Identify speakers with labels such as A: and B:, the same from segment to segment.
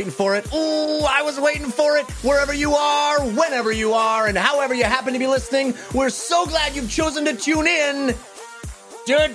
A: waiting for it. Ooh, I was waiting for it. Wherever you are, whenever you are, and however you happen to be listening, we're so glad you've chosen to tune in to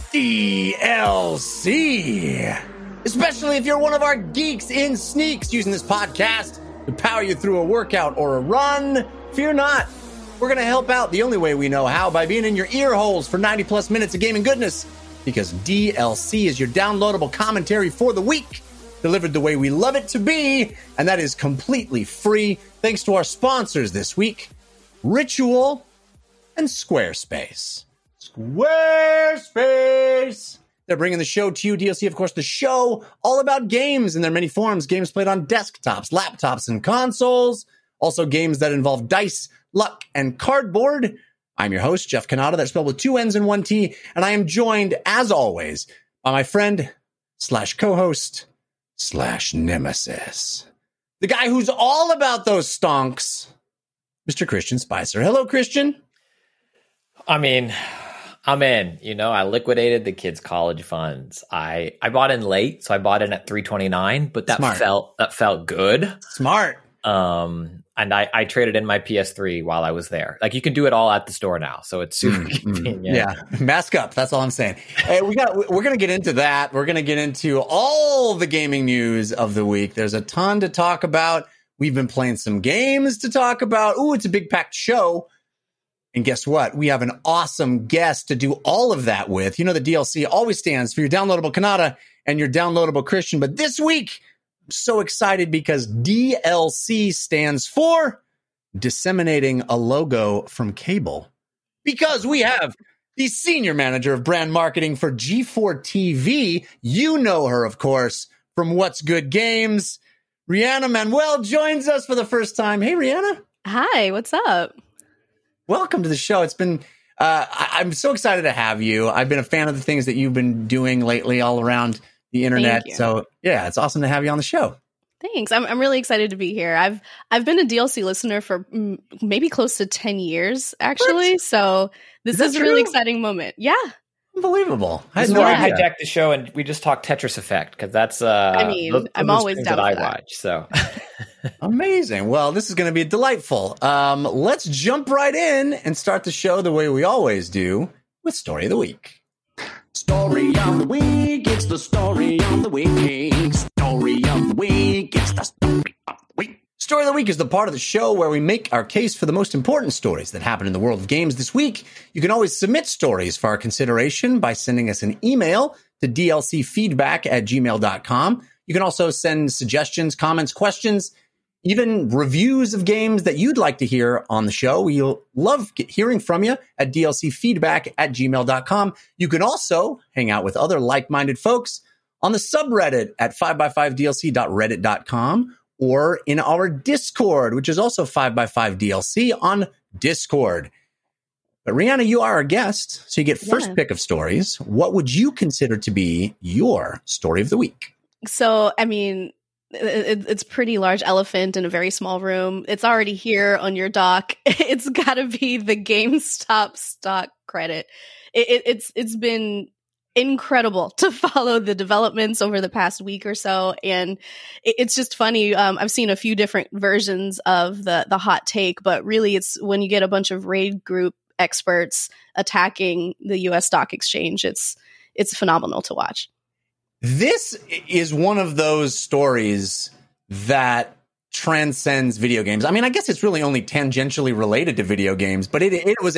A: DLC. Especially if you're one of our geeks in sneaks using this podcast to power you through a workout or a run. Fear not. We're going to help out the only way we know how, by being in your ear holes for 90 plus minutes of gaming goodness. Because DLC is your downloadable commentary for the week, delivered the way we love it to be, and that is completely free, thanks to our sponsors this week, Ritual and Squarespace. Squarespace! They're bringing the show to you. DLC, of course, the show all about games in their many forms. Games played on desktops, laptops, and consoles. Also games that involve dice, luck, and cardboard. I'm your host, Jeff Cannata. That's spelled with 2 N's and 1 T. And I am joined, as always, by my friend / co-host / nemesis. The guy who's all about those stonks, Mr. Christian Spicer. Hello, Christian.
B: I mean, I'm in. You know, I liquidated the kids' college funds. I bought in late, so I bought in at $329, but that felt good.
A: Smart.
B: And I traded in my PS3 while I was there. Like, you can do it all at the store now, so it's super convenient.
A: Yeah, mask up. That's all I'm saying. Hey, we're gonna get into that. We're gonna get into all the gaming news of the week. There's a ton to talk about. We've been playing some games to talk about. Ooh, it's a big packed show. And guess what? We have an awesome guest to do all of that with. You know, the DLC always stands for your downloadable Cannata and your downloadable Christian, but this week, so excited because DLC stands for disseminating a logo from cable. Because we have the senior manager of brand marketing for G4 TV. You know her, of course, from What's Good Games. Rihanna Manuel joins us for the first time. Hey, Rihanna.
C: Hi, what's up?
A: Welcome to the show. It's been, I'm so excited to have you. I've been a fan of the things that you've been doing lately all around the internet. So yeah, it's awesome to have you on the show.
C: Thanks. I'm really excited to be here. I've been a DLC listener for maybe close to 10 years, actually. What? So this is a really exciting moment. Yeah.
A: Unbelievable.
B: I hijacked the show and we just talked Tetris Effect because that's
C: I'm always down
B: that
C: for
B: I watch. So
A: amazing. Well, this is going to be delightful. Let's jump right in and start the show the way we always do with Story of the Week. Story of the week, it's the story of the week. Story of the week, it's the story of the week. Story of the week is the part of the show where we make our case for the most important stories that happen in the world of games this week. You can always submit stories for our consideration by sending us an email to dlcfeedback@gmail.com. You can also send suggestions, comments, questions, even reviews of games that you'd like to hear on the show. We'll love hearing from you at dlcfeedback@gmail.com. You can also hang out with other like-minded folks on the subreddit at 5x5dlc.reddit.com or in our Discord, which is also 5x5DLC on Discord. But Rihanna, you are our guest, so you get first pick of stories. What would you consider to be your story of the week?
C: So, I mean, it's pretty large elephant in a very small room. It's already here on your dock. It's got to be the GameStop stock credit. It's been incredible to follow the developments over the past week or so, and it's just funny. I've seen a few different versions of the hot take, but really, it's when you get a bunch of raid group experts attacking the U.S. stock exchange. It's phenomenal to watch.
A: This is one of those stories that transcends video games. I mean, I guess it's really only tangentially related to video games, but it was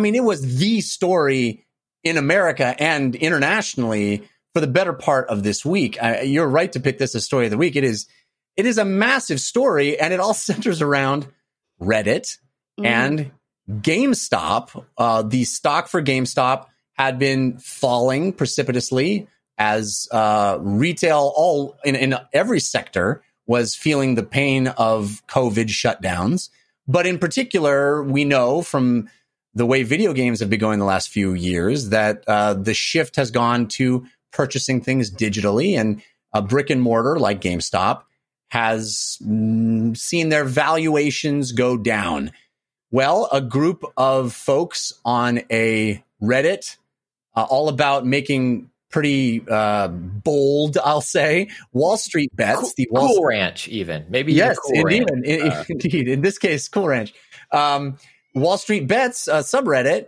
A: the story in America and internationally for the better part of this week. You're right to pick this as story of the week. It is a massive story, and it all centers around Reddit and GameStop. The stock for GameStop had been falling precipitously as retail all in every sector was feeling the pain of COVID shutdowns. But in particular, we know from the way video games have been going the last few years that the shift has gone to purchasing things digitally, and a brick and mortar like GameStop has seen their valuations go down. Well, a group of folks on a Reddit all about making pretty bold, I'll say. Wall Street Bets,
B: Cool Ranch, even maybe.
A: Yes,
B: Cool
A: indeed,
B: Ranch.
A: indeed. In this case, Cool Ranch. Wall Street Bets subreddit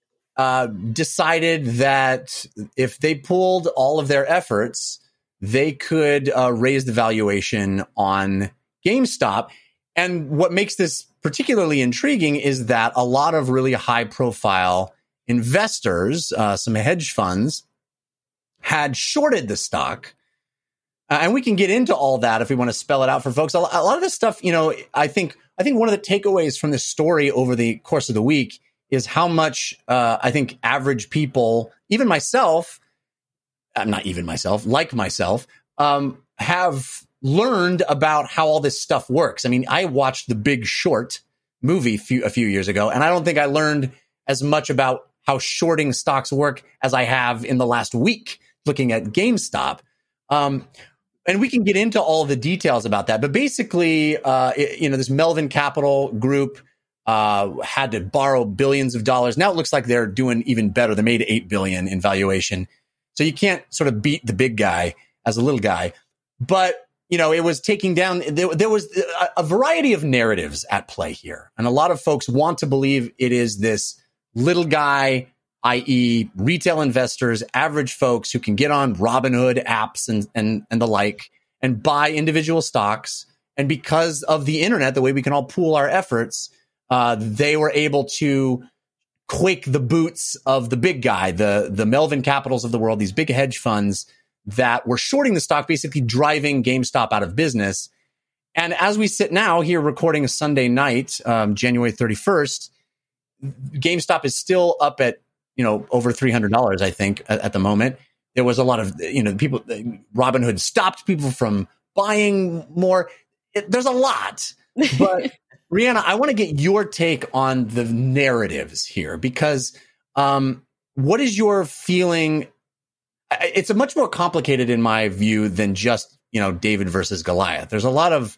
A: decided that if they pooled all of their efforts, they could raise the valuation on GameStop. And what makes this particularly intriguing is that a lot of really high-profile investors, some hedge funds, had shorted the stock. And we can get into all that if we want to spell it out for folks. A lot of this stuff, I think one of the takeaways from this story over the course of the week is how much I think average people, even myself, not even myself, like myself, have learned about how all this stuff works. I mean, I watched The Big Short movie a few years ago, and I don't think I learned as much about how shorting stocks work as I have in the last week looking at GameStop. And we can get into all of the details about that. But basically, this Melvin Capital Group had to borrow billions of dollars. Now it looks like they're doing even better. They made $8 billion in valuation. So you can't sort of beat the big guy as a little guy. But, it was taking down, there was a variety of narratives at play here. And a lot of folks want to believe it is this little guy, i.e. retail investors, average folks who can get on Robinhood apps and the like and buy individual stocks. And because of the internet, the way we can all pool our efforts, they were able to quake the boots of the big guy, the Melvin Capitals of the world, these big hedge funds that were shorting the stock, basically driving GameStop out of business. And as we sit now here recording a Sunday night, January 31st, GameStop is still up at, over $300, I think, at the moment. There was a lot of, people, Robinhood stopped people from buying more. There's a lot. But Rhianna, I want to get your take on the narratives here, because what is your feeling? It's a much more complicated, in my view, than just, David versus Goliath. There's a lot of,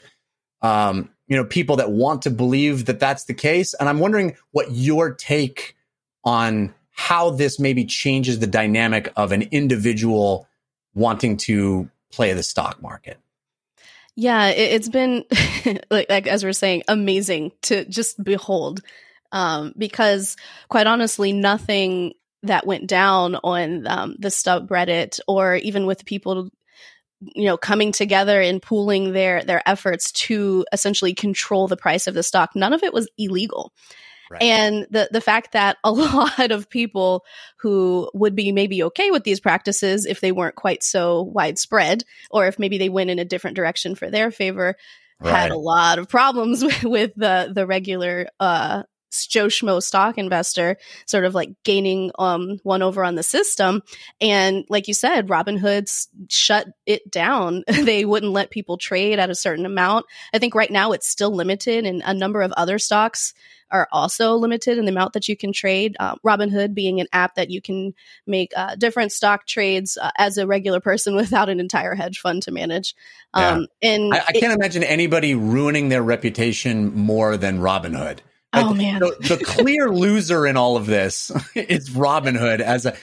A: people that want to believe that that's the case. And I'm wondering what your take on how this maybe changes the dynamic of an individual wanting to play the stock market.
C: Yeah, it's been, like as we're saying, amazing to just behold, because quite honestly, nothing that went down on the subreddit, or even with people, coming together and pooling their efforts to essentially control the price of the stock, none of it was illegal. Right. And the fact that a lot of people who would be maybe okay with these practices if they weren't quite so widespread, or if maybe they went in a different direction for their favor, had a lot of problems with the regular Joe Schmo stock investor sort of like gaining one over on the system. And like you said, Robinhood shut it down. They wouldn't let people trade at a certain amount. I think right now it's still limited, and a number of other stocks are also limited in the amount that you can trade. Robinhood being an app that you can make different stock trades as a regular person without an entire hedge fund to manage. And
A: I can't imagine anybody ruining their reputation more than Robinhood.
C: Oh man!
A: The clear loser in all of this is Robinhood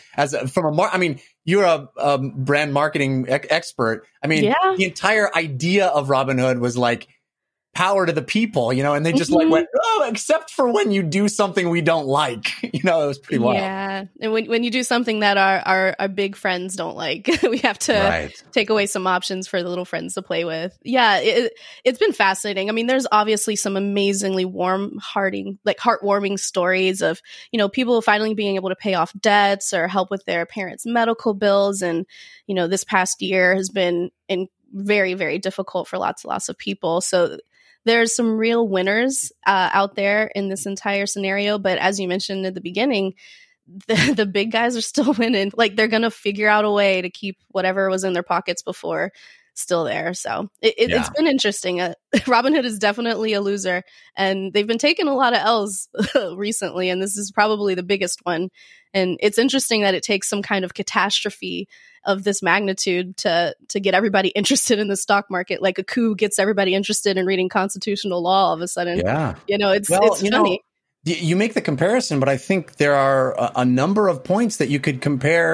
A: I mean, you're a brand marketing expert. I mean, the entire idea of Robinhood was like power to the people, and they just like went, except for when you do something we don't like, it was pretty wild. Yeah.
C: And when you do something that our big friends don't like, we have to take away some options for the little friends to play with. Yeah. It's been fascinating. I mean, there's obviously some amazingly heartwarming stories of, people finally being able to pay off debts or help with their parents' medical bills. And, this past year has been very, very difficult for lots of people. So there's some real winners out there in this entire scenario. But as you mentioned at the beginning, the big guys are still winning. Like, they're going to figure out a way to keep whatever was in their pockets before still there. So it's been interesting. Robinhood is definitely a loser, and they've been taking a lot of L's recently, and this is probably the biggest one. And it's interesting that it takes some kind of catastrophe of this magnitude to get everybody interested in the stock market. Like a coup gets everybody interested in reading constitutional law all of a sudden. Yeah. It's funny.
A: You make the comparison, but I think there are a number of points that you could compare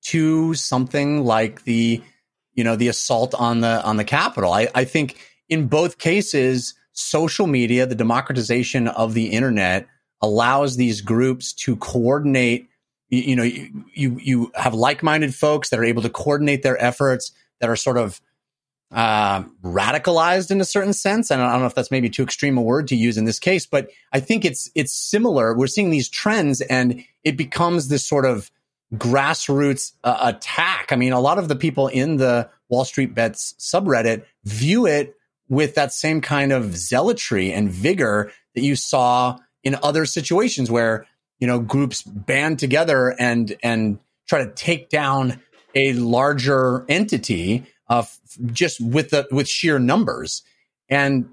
A: to something like the assault on the Capitol. I think in both cases, social media, the democratization of the internet, allows these groups to coordinate. You have like-minded folks that are able to coordinate their efforts, that are sort of radicalized in a certain sense. And I don't know if that's maybe too extreme a word to use in this case, but I think it's similar. We're seeing these trends, and it becomes this sort of grassroots attack. I mean, a lot of the people in the Wall Street Bets subreddit view it with that same kind of zealotry and vigor that you saw in other situations where, groups band together and try to take down a larger entity just with sheer numbers. And,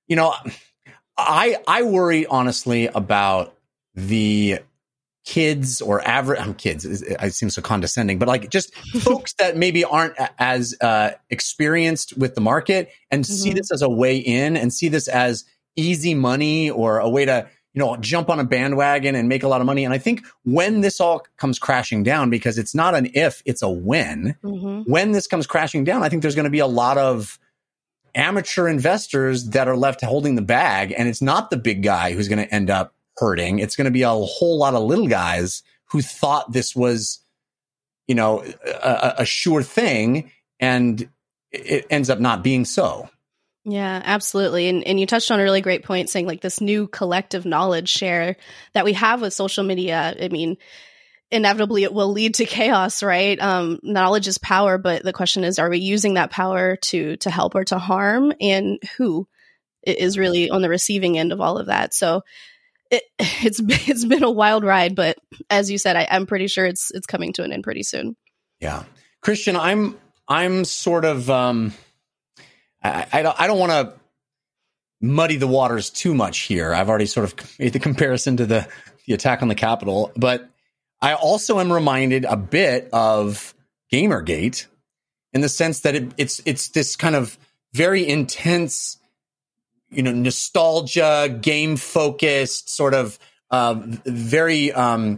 A: I worry honestly about the kids or average kids. I seem so condescending, but like just folks that maybe aren't as experienced with the market and see this as a way in and see this as easy money or a way to, jump on a bandwagon and make a lot of money. And I think when this all comes crashing down, because it's not an if, it's a when, when this comes crashing down, I think there's going to be a lot of amateur investors that are left holding the bag. And it's not the big guy who's going to end up hurting. It's going to be a whole lot of little guys who thought this was, a sure thing. And it ends up not being so.
C: Yeah, absolutely. And you touched on a really great point saying like this new collective knowledge share that we have with social media. I mean, inevitably it will lead to chaos, right? Knowledge is power, but the question is, are we using that power to help or to harm? And who is really on the receiving end of all of that? So it's been a wild ride, but as you said, I'm pretty sure it's coming to an end pretty soon.
A: Yeah. Christian, I'm sort of, I don't want to muddy the waters too much here. I've already sort of made the comparison to the attack on the Capitol, but I also am reminded a bit of Gamergate in the sense that it's this kind of very intense, nostalgia, game focused sort of very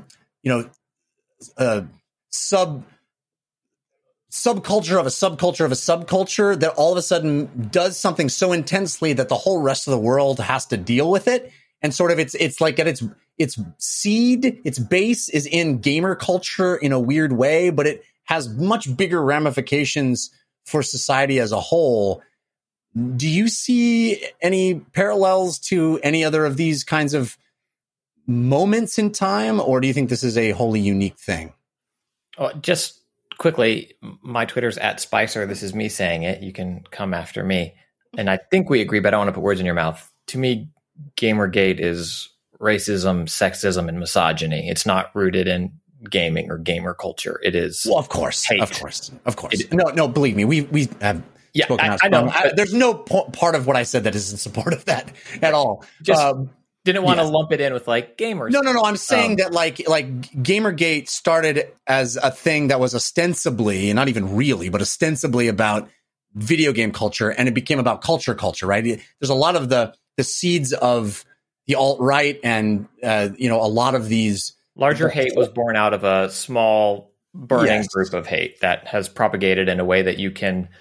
A: subculture of a subculture of a subculture that all of a sudden does something so intensely that the whole rest of the world has to deal with it. And sort of it's like at its seed, its base is in gamer culture in a weird way, but it has much bigger ramifications for society as a whole. Do you see any parallels to any other of these kinds of moments in time, or do you think this is a wholly unique thing?
B: Oh, just quickly, my Twitter's @Spicer. This is me saying it. You can come after me. And I think we agree, but I don't want to put words in your mouth. To me, Gamergate is racism, sexism, and misogyny. It's not rooted in gaming or gamer culture. It is.
A: Well, of course.
B: Hate.
A: Of course. No, believe me. We have spoken out. I know. There's no part of what I said that is in support of that at all.
B: Just didn't want to lump it in with like gamers.
A: No. I'm saying that like Gamergate started as a thing that was ostensibly, and not even really, but ostensibly about video game culture, and it became about culture, right? There's a lot of the seeds of the alt-right and, a lot of these.
B: Larger hate was born out of a small burning group of hate that has propagated in a way that you can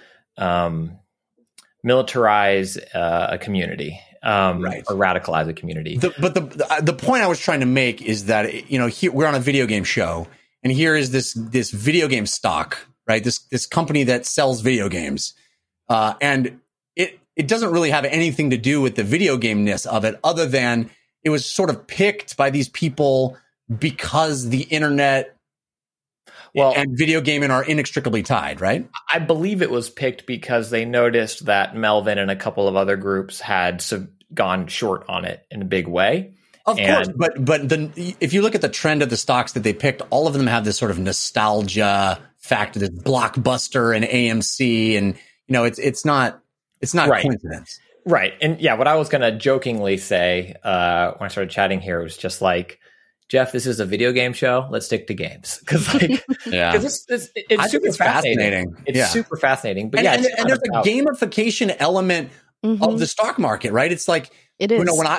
B: militarize a community. Right. Or radicalize a community.
A: But the point I was trying to make is that, here, we're on a video game show, and here is this video game stock, right? This company that sells video games. And it doesn't really have anything to do with the video game-ness of it, other than it was sort of picked by these people because the internet and video gaming are inextricably tied, right?
B: I believe it was picked because they noticed that Melvin and a couple of other groups had gone short on it in a big way.
A: Of course, but if you look at the trend of the stocks that they picked, all of them have this sort of nostalgia factor, this Blockbuster and AMC, and it's not right. Coincidence,
B: right? And yeah, what I was going to jokingly say when I started chatting here was just like, Jeff, this is a video game show. Let's stick to games because, it's super fascinating. It's super fascinating. But and
A: there's a gamification element of the stock market, right? It's like
C: it is.
A: When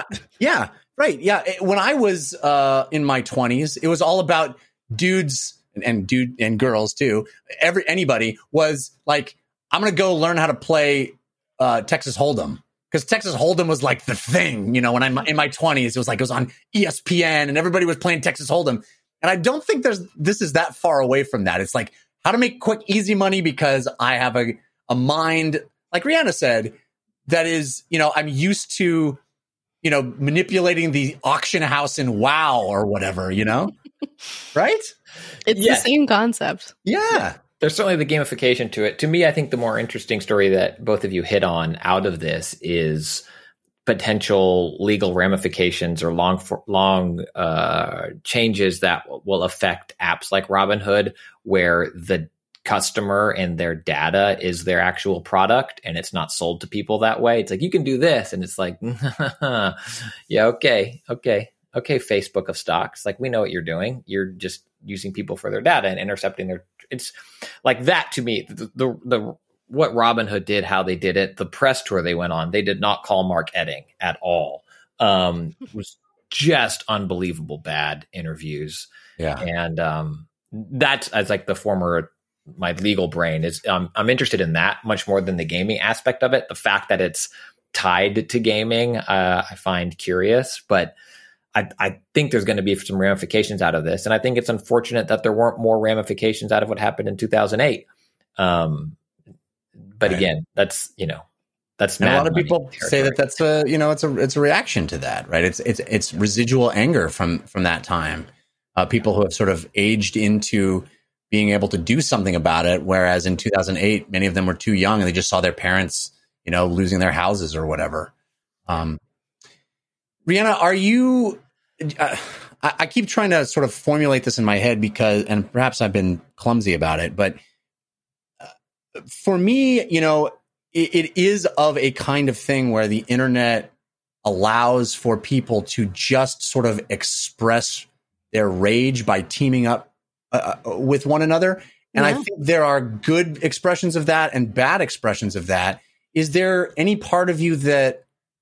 A: I was in my 20s, it was all about dudes and girls too, anybody was like, I'm going to go learn how to play Texas Hold'em. Because Texas Hold'em was like the thing, when I'm in my 20s, it was on ESPN and everybody was playing Texas Hold'em. And I don't think this is that far away from that. It's like how to make quick, easy money because I have a mind, like Rihanna said, that is, I'm used to, manipulating the auction house in WoW or whatever, right?
C: It's the same concept.
A: Yeah.
B: There's certainly the gamification to it. To me, I think the more interesting story that both of you hit on out of this is potential legal ramifications or long changes that will affect apps like Robinhood, where the customer and their data is their actual product and it's not sold to people that way. It's like, you can do this. And it's like, yeah, okay. Facebook of stocks. Like, we know what you're doing. You're just using people for their data and intercepting their, it's like that to me, the what Robinhood did, how they did it, the press tour they went on, they did not call Mark Edding at all. It was just unbelievable bad interviews.
A: Yeah.
B: And that's, as like the former, my legal brain is, I'm interested in that much more than the gaming aspect of it. The fact that it's tied to gaming, I find curious, but I think there's going to be some ramifications out of this. And I think it's unfortunate that there weren't more ramifications out of what happened in 2008. But again, that's, that's
A: and a lot of people say that that's it's a reaction to that, right? It's residual anger from that time. People who have sort of aged into being able to do something about it. Whereas in 2008, many of them were too young and they just saw their parents, losing their houses or whatever. Rihanna, are you, I keep trying to sort of formulate this in my head and perhaps I've been clumsy about it, but for me, it is of a kind of thing where the internet allows for people to just sort of express their rage by teaming up with one another. And I think there are good expressions of that and bad expressions of that. Is there any part of you that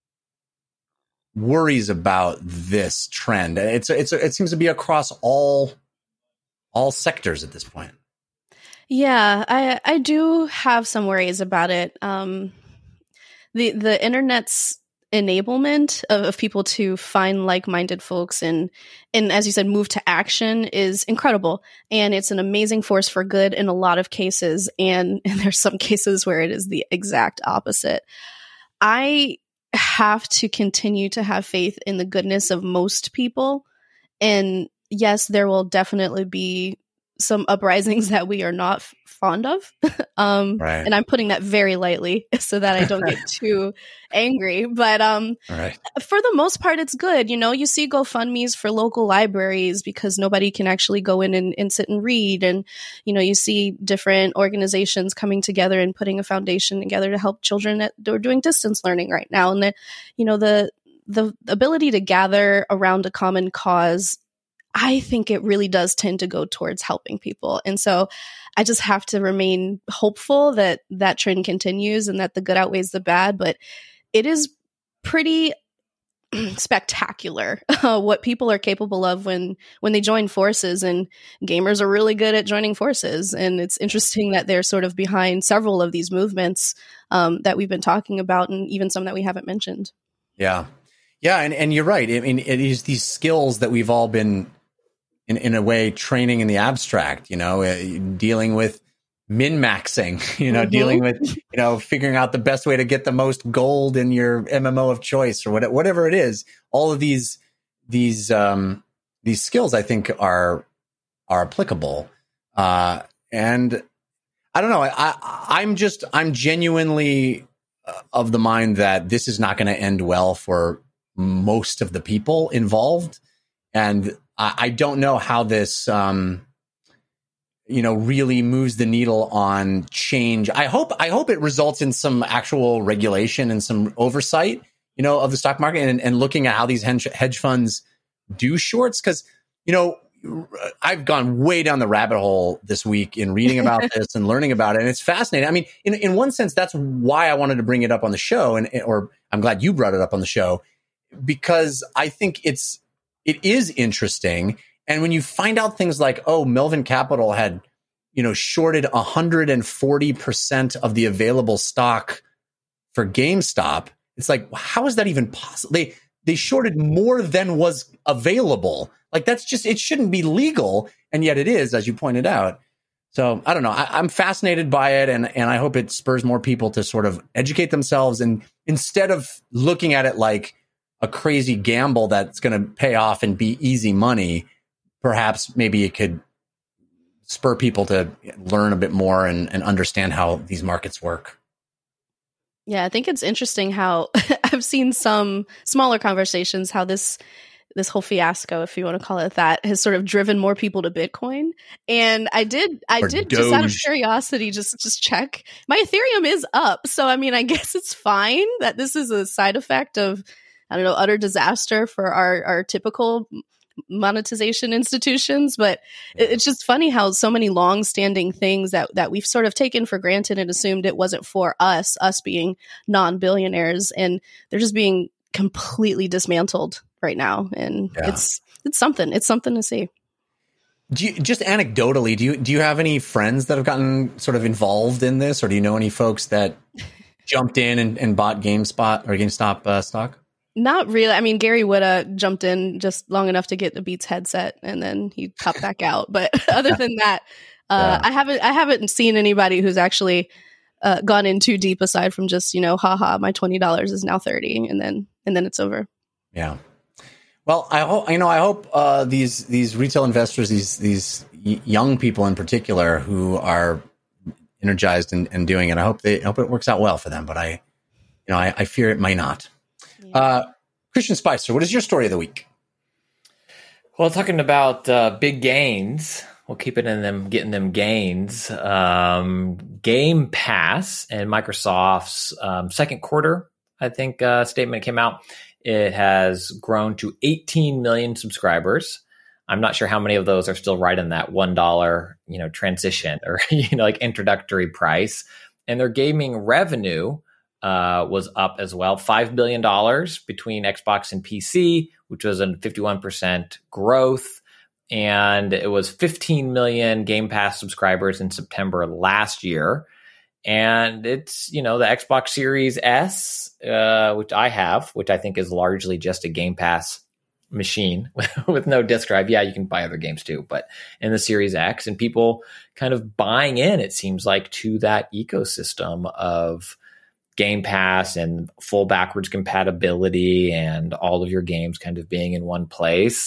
A: worries about this trend? It seems to be across all sectors at this point.
C: Yeah, I do have some worries about it. The internet's enablement of people to find like-minded folks and as you said, move to action is incredible. And it's an amazing force for good in a lot of cases. And there's some cases where it is the exact opposite. I have to continue to have faith in the goodness of most people. And yes, there will definitely be some uprisings that we are not fond of.
A: Right.
C: And I'm putting that very lightly so that I don't get too angry. But
A: right.
C: For the most part, it's good. You see GoFundMes for local libraries because nobody can actually go in and sit and read. And, you see different organizations coming together and putting a foundation together to help children that are doing distance learning right now. And the ability to gather around a common cause, I think it really does tend to go towards helping people. And so I just have to remain hopeful that that trend continues and that the good outweighs the bad. But it is pretty spectacular what people are capable of when they join forces, and gamers are really good at joining forces. And it's interesting that they're sort of behind several of these movements that we've been talking about, and even some that we haven't mentioned.
A: Yeah. Yeah. And you're right. I mean, it is these skills that we've all been in a way training in the abstract, dealing with min-maxing, dealing with, figuring out the best way to get the most gold in your MMO of choice or whatever it is. All of these skills I think are applicable. And I don't know. I'm genuinely of the mind that this is not going to end well for most of the people involved. And I don't know how this, really moves the needle on change. I hope it results in some actual regulation and some oversight, of the stock market and looking at how these hedge funds do shorts. Cause, I've gone way down the rabbit hole this week in reading about this and learning about it. And it's fascinating. I mean, in one sense, that's why I wanted to bring it up on the show or I'm glad you brought it up on the show, because I think it is interesting. And when you find out things like, oh, Melvin Capital had, shorted 140% of the available stock for GameStop, it's like, how is that even possible? They shorted more than was available. Like, that's just, it shouldn't be legal. And yet it is, as you pointed out. So I don't know. I'm fascinated by it. And I hope it spurs more people to sort of educate themselves. And instead of looking at it like a crazy gamble that's going to pay off and be easy money, perhaps maybe it could spur people to learn a bit more and understand how these markets work.
C: Yeah, I think it's interesting how I've seen some smaller conversations, how this whole fiasco, if you want to call it that, has sort of driven more people to Bitcoin. And I did just out of curiosity, just check. My Ethereum is up. So, I mean, I guess it's fine that this is a side effect of, I don't know, utter disaster for our typical monetization institutions. But it's just funny how so many long-standing things that we've sort of taken for granted and assumed it wasn't for us being non-billionaires, and they're just being completely dismantled right now. And it's something to see.
A: Just anecdotally, do you have any friends that have gotten sort of involved in this, or do you know any folks that jumped in and bought GameStop stock?
C: Not really. I mean, Gary Whitta jumped in just long enough to get the Beats headset, and then he popped back out. But other than that, I haven't seen anybody who's actually gone in too deep, aside from just, haha, my $20 is now 30, and then it's over. Yeah.
A: Well, I hope these retail investors, these young people in particular who are energized and doing it, I hope it works out well for them. But I fear it may not. Christian Spicer, what is your story of the week?
B: Well, talking about big gains, we'll keep it in them, getting them gains. Game Pass and Microsoft's second quarter, I think, statement came out. It has grown to 18 million subscribers. I'm not sure how many of those are still right in that $1, transition or, like introductory price. And their gaming revenue was up as well, $5 billion between Xbox and PC, which was a 51% growth. And it was 15 million Game Pass subscribers in September last year. And it's, the Xbox Series S, which I have, which I think is largely just a Game Pass machine with no disk drive. Yeah, you can buy other games too, but in the Series X, and people kind of buying in, it seems like, to that ecosystem of Game Pass and full backwards compatibility and all of your games kind of being in one place.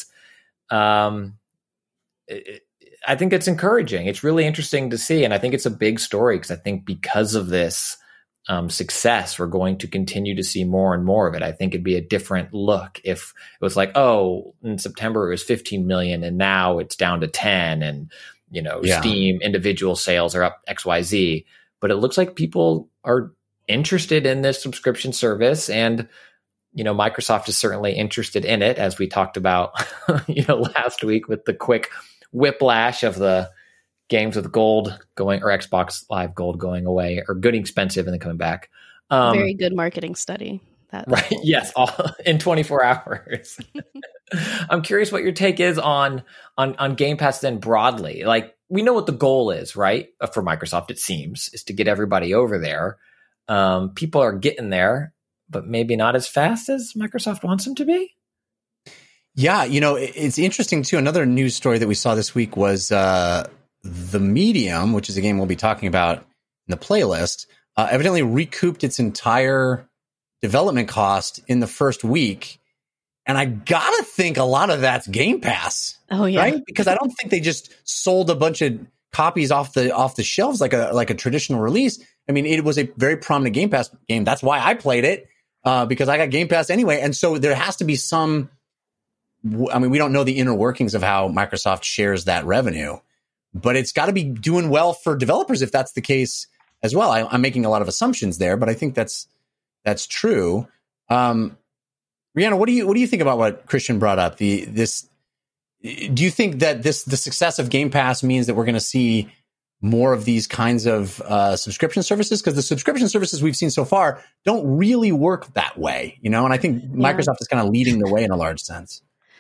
B: I think it's encouraging. It's really interesting to see. And I think it's a big story because I think because of this success, we're going to continue to see more and more of it. I think it'd be a different look if it was like, oh, in September it was 15 million and now it's down to 10 and, Steam individual sales are up XYZ. But it looks like people are interested in this subscription service, and Microsoft is certainly interested in it, as we talked about last week with the quick whiplash of the games with gold going, or Xbox Live Gold going away, or getting expensive and then coming back.
C: Very good marketing study.
B: Right? Yes, all in 24 hours. I'm curious what your take is on Game Pass then broadly. Like, we know what the goal is, right? For Microsoft, it seems, is to get everybody over there. People are getting there, but maybe not as fast as Microsoft wants them to be.
A: Yeah, it's interesting too. Another news story that we saw this week was The Medium, which is a game we'll be talking about in the playlist, evidently recouped its entire development cost in the first week. And I gotta think a lot of that's Game Pass.
C: Oh yeah,
A: right? Because I don't think they just sold a bunch of copies off the shelves like a traditional release. I mean, it was a very prominent Game Pass game. That's why I played it, because I got Game Pass anyway. And so there has to be some. I mean, we don't know the inner workings of how Microsoft shares that revenue, but it's got to be doing well for developers if that's the case as well. I'm making a lot of assumptions there, but I think that's true. Rhianna, what do you think about what Christian brought up? Do you think that the success of Game Pass means that we're going to see more of these kinds of subscription services? Because the subscription services we've seen so far don't really work that way, And I think Microsoft is kind of leading the way in a large sense.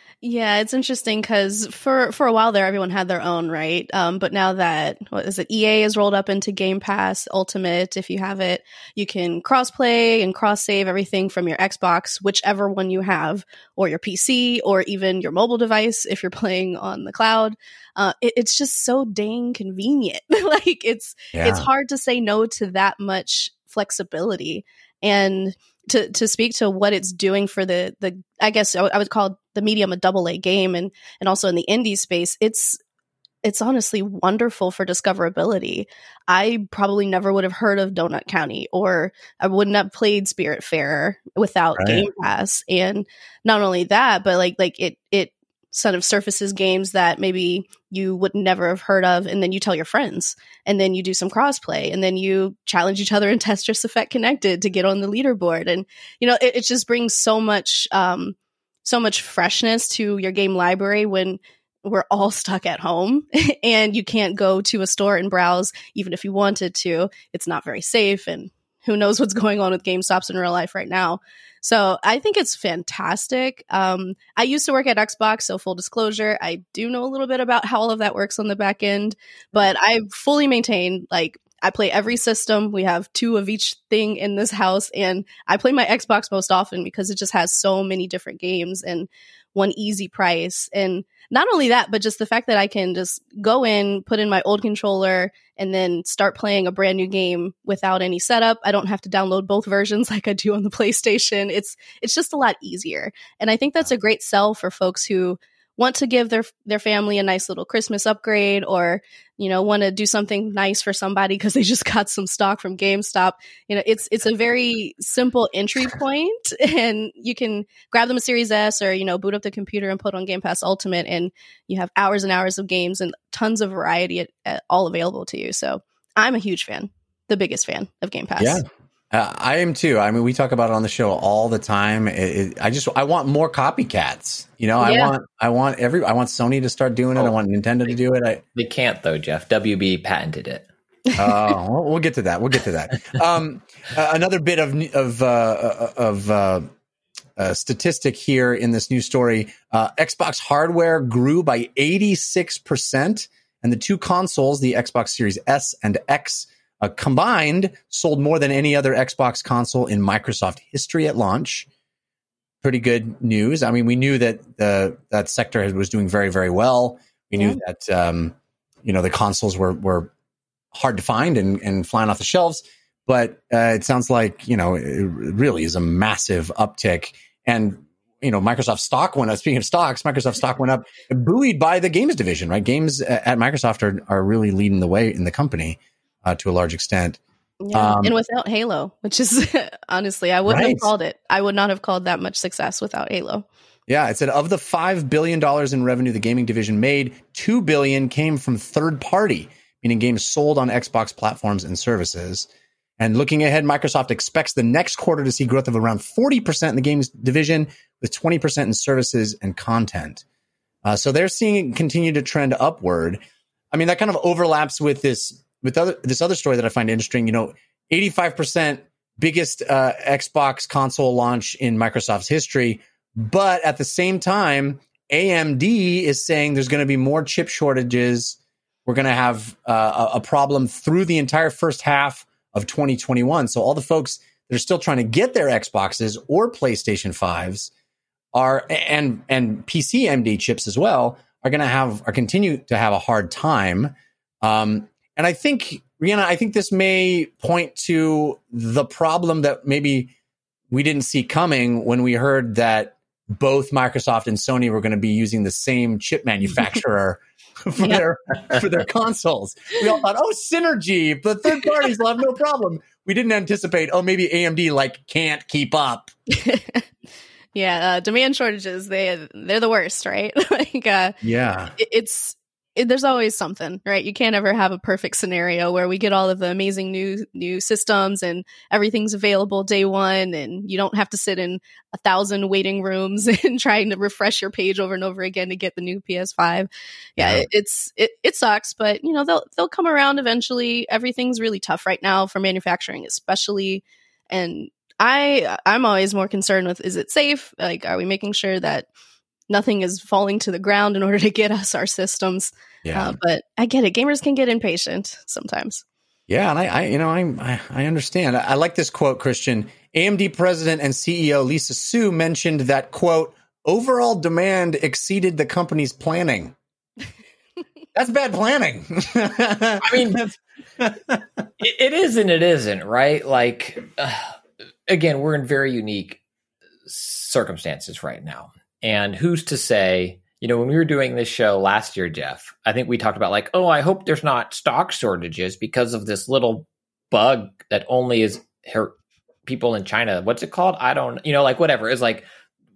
C: Yeah, it's interesting because for a while there, everyone had their own, right? But now that, what is it, EA is rolled up into Game Pass Ultimate, if you have it, you can cross-play and cross-save everything from your Xbox, whichever one you have, or your PC, or even your mobile device if you're playing on the cloud. It's just so dang convenient. Like, it's hard to say no to that much flexibility. And to speak to what it's doing for the I guess I would call the medium a AA game, and also in the indie space, it's honestly wonderful for discoverability. I probably never would have heard of Donut County, or I wouldn't have played Spiritfarer without Game Pass. And not only that, but like it sort of surfaces games that maybe you would never have heard of, and then you tell your friends, and then you do some crossplay, and then you challenge each other in Tetris Effect Connected to get on the leaderboard. And it just brings so much freshness to your game library when we're all stuck at home and you can't go to a store and browse. Even if you wanted to, it's not very safe, and who knows what's going on with GameStops in real life right now. So I think it's fantastic. I used to work at Xbox, so full disclosure, I do know a little bit about how all of that works on the back end, but I fully maintain, like, I play every system. We have 2 of each thing in this house, and I play my Xbox most often because it just has so many different games and one easy price. And not only that, but just the fact that I can just go in, put in my old controller, and then start playing a brand new game without any setup. I don't have to download both versions like I do on the PlayStation. It's just a lot easier. And I think that's a great sell for folks who want to give their family a nice little Christmas upgrade, or want to do something nice for somebody because they just got some stock from GameStop. It's a very simple entry point, and you can grab them a Series S, or boot up the computer and put on Game Pass Ultimate, and you have hours and hours of games and tons of variety all available to you. So I'm a huge fan, the biggest fan of Game Pass.
A: Yeah. I am too. I mean, we talk about it on the show all the time. I want more copycats. I want Sony to start doing it. I want Nintendo to do it.
B: They can't though, Jeff. WB patented it.
A: We'll get to that. Another bit of statistic here in this news story. Xbox hardware grew by 86%, and the 2 consoles, the Xbox Series S and X, combined sold more than any other Xbox console in Microsoft history at launch. Pretty good news. I mean, we knew that that sector was doing very, very well. We knew that the consoles were hard to find and flying off the shelves. But it sounds like it really is a massive uptick. And Microsoft stock went up. Speaking of stocks, Microsoft stock went up, buoyed by the games division. Right, games at Microsoft are really leading the way in the company. To a large extent.
C: Yeah. And without Halo, which is honestly, I wouldn't have called it. I would not have called that much success without Halo.
A: Yeah, it said of the $5 billion in revenue the gaming division made, $2 billion came from third party, meaning games sold on Xbox platforms and services. And looking ahead, Microsoft expects the next quarter to see growth of around 40% in the games division, with 20% in services and content. So they're seeing it continue to trend upward. I mean, that kind of overlaps with this other story that I find interesting. 85% biggest Xbox console launch in Microsoft's history. But at the same time, AMD is saying there's going to be more chip shortages. We're going to have a problem through the entire first half of 2021. So all the folks that are still trying to get their Xboxes or PlayStation 5s and PC AMD chips as well are continue to have a hard time. And I think, Rhianna, this may point to the problem that maybe we didn't see coming when we heard that both Microsoft and Sony were going to be using the same chip manufacturer for their consoles. We all thought, synergy, the third parties will have no problem. We didn't anticipate, maybe AMD can't keep up.
C: Yeah, demand shortages, they're the worst, right? There's always something, right? You can't ever have a perfect scenario where we get all of the amazing new systems and everything's available day one, and you don't have to sit in 1,000 waiting rooms and trying to refresh your page over and over again to get the new PS5. Yeah. It sucks, but they'll come around eventually. Everything's really tough right now for manufacturing, especially. And I'm always more concerned with, is it safe? Like, are we making sure that nothing is falling to the ground in order to get us our systems.
A: Yeah.
C: But I get it. Gamers can get impatient sometimes.
A: Yeah, and I understand. I like this quote, Christian. AMD president and CEO Lisa Su mentioned that, quote, overall demand exceeded the company's planning. That's bad planning.
B: I mean, it is and it isn't, right? Like, again, we're in very unique circumstances right now. And who's to say, when we were doing this show last year, Jeff, I think we talked about like, oh, I hope there's not stock shortages because of this little bug that only is hurt people in China. What's it called? I don't, like whatever. It's like,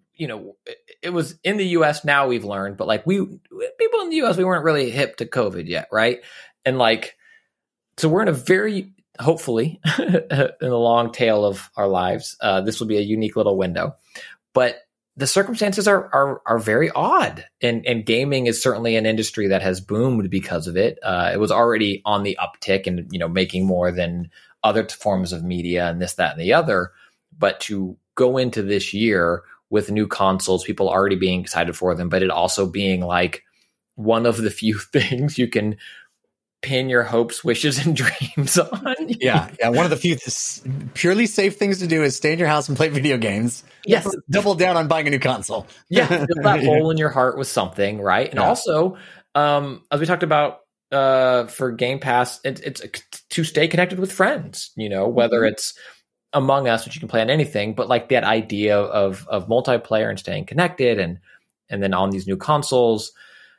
B: it was in the US. Now we've learned, but like people in the US, we weren't really hip to COVID yet. Right. And like, so we're in a very, hopefully in the long tail of our lives, this will be a unique little window, but the circumstances are very odd, and gaming is certainly an industry that has boomed because of it. It was already on the uptick and, making more than other forms of media and this, that, and the other. But to go into this year with new consoles, people already being excited for them, but it also being like one of the few things you can pin your hopes, wishes, and dreams on.
A: Yeah. One of the few purely safe things to do is stay in your house and play video games.
B: Yes.
A: Double down on buying a new console.
B: Yeah. Fill that hole in your heart with something, right? And also, as we talked about for Game Pass, it's to stay connected with friends, whether it's Among Us, which you can play on anything, but like that idea of multiplayer and staying connected and then on these new consoles.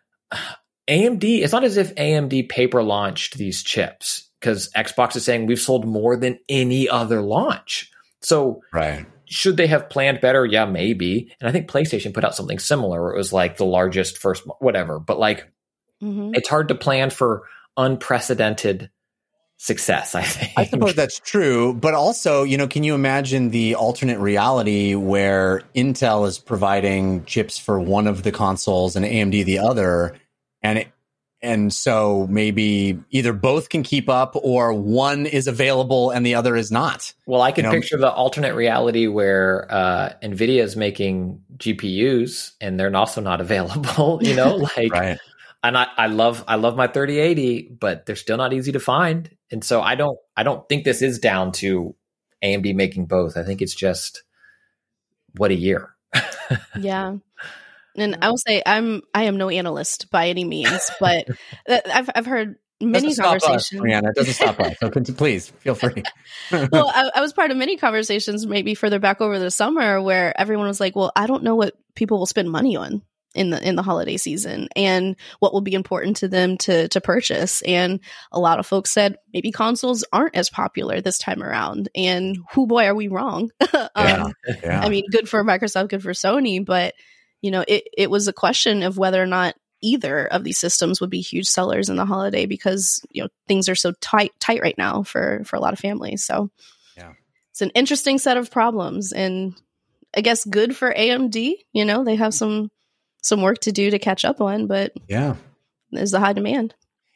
B: AMD, it's not as if AMD paper launched these chips, because Xbox is saying we've sold more than any other launch. So
A: right.
B: Should they have planned better? Yeah, maybe. And I think PlayStation put out something similar where it was like the largest first, whatever. But like, it's hard to plan for unprecedented success, I think.
A: I suppose that's true. But also, can you imagine the alternate reality where Intel is providing chips for one of the consoles and AMD the other? And so maybe either both can keep up or one is available and the other is not.
B: Well, I can picture the alternate reality where NVIDIA is making GPUs and they're also not available, like,
A: right.
B: And I love my 3080, but they're still not easy to find. And so I don't think this is down to AMD making both. I think it's just what a year.
C: Yeah. And I will say I am no analyst by any means, but I've heard many conversations.
A: Brianna, it doesn't stop us. So please feel free.
C: Well, I was part of many conversations maybe further back over the summer where everyone was like, well, I don't know what people will spend money on in the holiday season and what will be important to them to purchase. And a lot of folks said maybe consoles aren't as popular this time around. And boy, are we wrong. I mean, good for Microsoft, good for Sony, but it was a question of whether or not either of these systems would be huge sellers in the holiday because, things are so tight right now for a lot of families. So it's an interesting set of problems, and I guess good for AMD. They have some work to do to catch up on, but there's the high demand.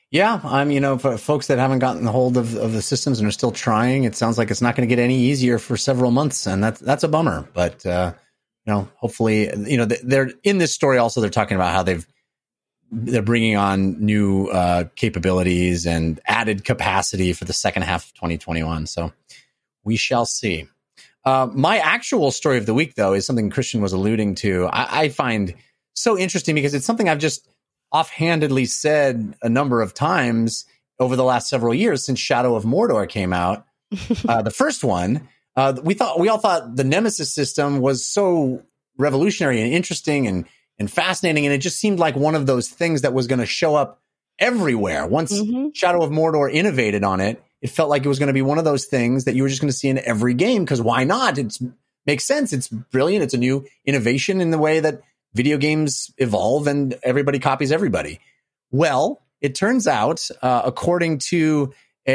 C: Yeah.
A: For folks that haven't gotten a hold of the systems and are still trying, it sounds like it's not going to get any easier for several months. And that's a bummer, but, hopefully, they're in this story. Also, they're talking about how they're bringing on new capabilities and added capacity for the second half of 2021. So we shall see. My actual story of the week, though, is something Christian was alluding to. I find so interesting because it's something I've just offhandedly said a number of times over the last several years since Shadow of Mordor came out. The first one. We all thought the Nemesis system was so revolutionary and interesting and fascinating, and it just seemed like one of those things that was going to show up everywhere. Once Shadow of Mordor innovated on it, it felt like it was going to be one of those things that you were just going to see in every game, because why not? It makes sense. It's brilliant. It's a new innovation in the way that video games evolve and everybody copies everybody. Well, it turns out, according to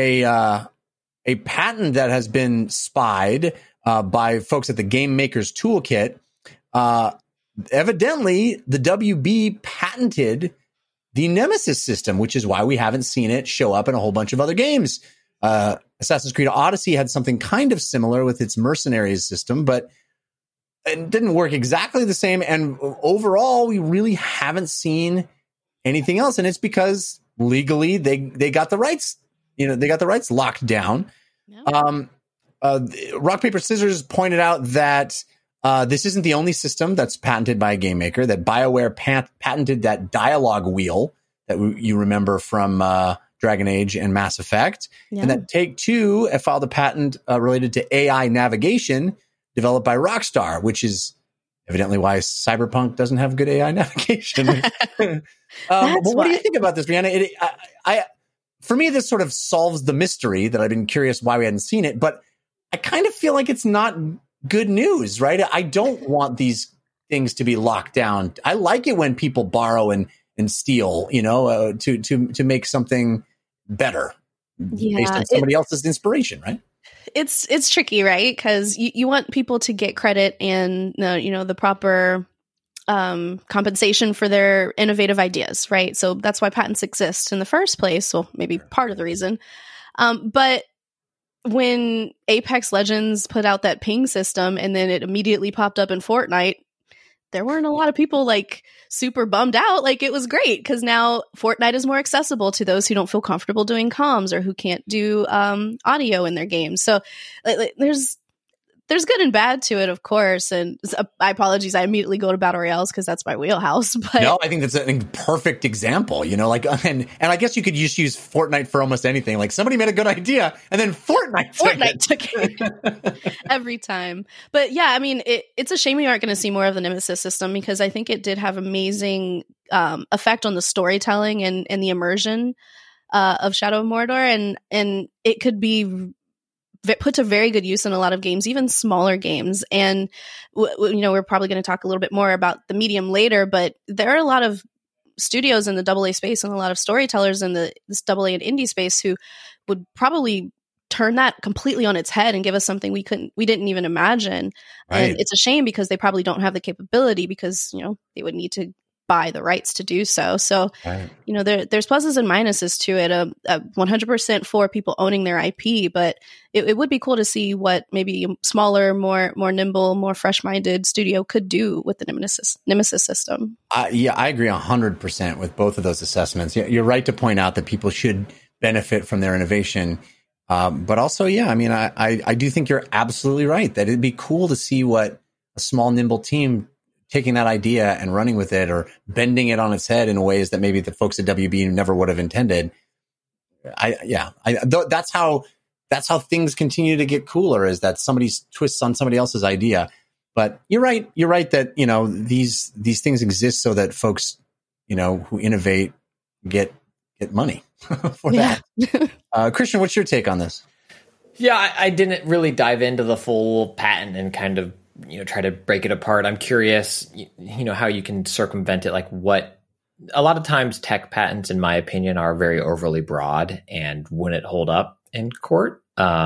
A: a patent that has been spied by folks at the Game Maker's Toolkit, evidently the WB patented the Nemesis system, which is why we haven't seen it show up in a whole bunch of other games. Assassin's Creed Odyssey had something kind of similar with its mercenaries system, but it didn't work exactly the same. And overall, we really haven't seen anything else. And it's because legally they got the rights, they got the rights locked down. Yeah. Rock, Paper, Scissors pointed out that this isn't the only system that's patented by a game maker, that BioWare patented that dialogue wheel that you remember from Dragon Age and Mass Effect. Yeah. And that Take-Two filed a patent related to AI navigation developed by Rockstar, which is evidently why Cyberpunk doesn't have good AI navigation. But what do you think about this, Brianna? For me, this sort of solves the mystery that I've been curious why we hadn't seen it, but I kind of feel like it's not good news, right? I don't want these things to be locked down. I like it when people borrow and steal, to make something better based on somebody else's inspiration, right?
C: It's tricky, right? Because you want people to get credit and the proper compensation for their innovative ideas, right? So that's why patents exist in the first place. So maybe part of the reason. But when Apex Legends put out that ping system and then it immediately popped up in Fortnite, there weren't a lot of people like super bummed out. Like, it was great because now Fortnite is more accessible to those who don't feel comfortable doing comms or who can't do audio in their games. So there's good and bad to it, of course. And I apologize, I immediately go to battle royales because that's my wheelhouse. But
A: no, I think that's a perfect example. And I guess you could just use Fortnite for almost anything. Like, somebody made a good idea, and then Fortnite took
C: it every time. But yeah, I mean, it's a shame we aren't going to see more of the Nemesis system because I think it did have amazing effect on the storytelling and the immersion of Shadow of Mordor, and it could be put to very good use in a lot of games, even smaller games. And, we're probably going to talk a little bit more about the medium later, but there are a lot of studios in the AA space and a lot of storytellers in this AA and indie space who would probably turn that completely on its head and give us something we didn't even imagine. Right. And it's a shame because they probably don't have the capability because, they would need to buy the rights to do so. So, right. There's pluses and minuses to it. 100% for people owning their IP, but it would be cool to see what maybe a smaller, more nimble, more fresh-minded studio could do with the Nemesis system.
A: Yeah, I agree 100% with both of those assessments. You're right to point out that people should benefit from their innovation. But also, I do think you're absolutely right that it'd be cool to see what a small, nimble team taking that idea and running with it or bending it on its head in ways that maybe the folks at WB never would have intended. That's how things continue to get cooler, is that somebody twists on somebody else's idea. But you're right that, these things exist so that folks, who innovate get money for that. Christian, what's your take on this?
B: Yeah, I didn't really dive into the full patent and kind of try to break it apart. I'm curious, how you can circumvent it. Like, a lot of times tech patents, in my opinion, are very overly broad and wouldn't hold up in court.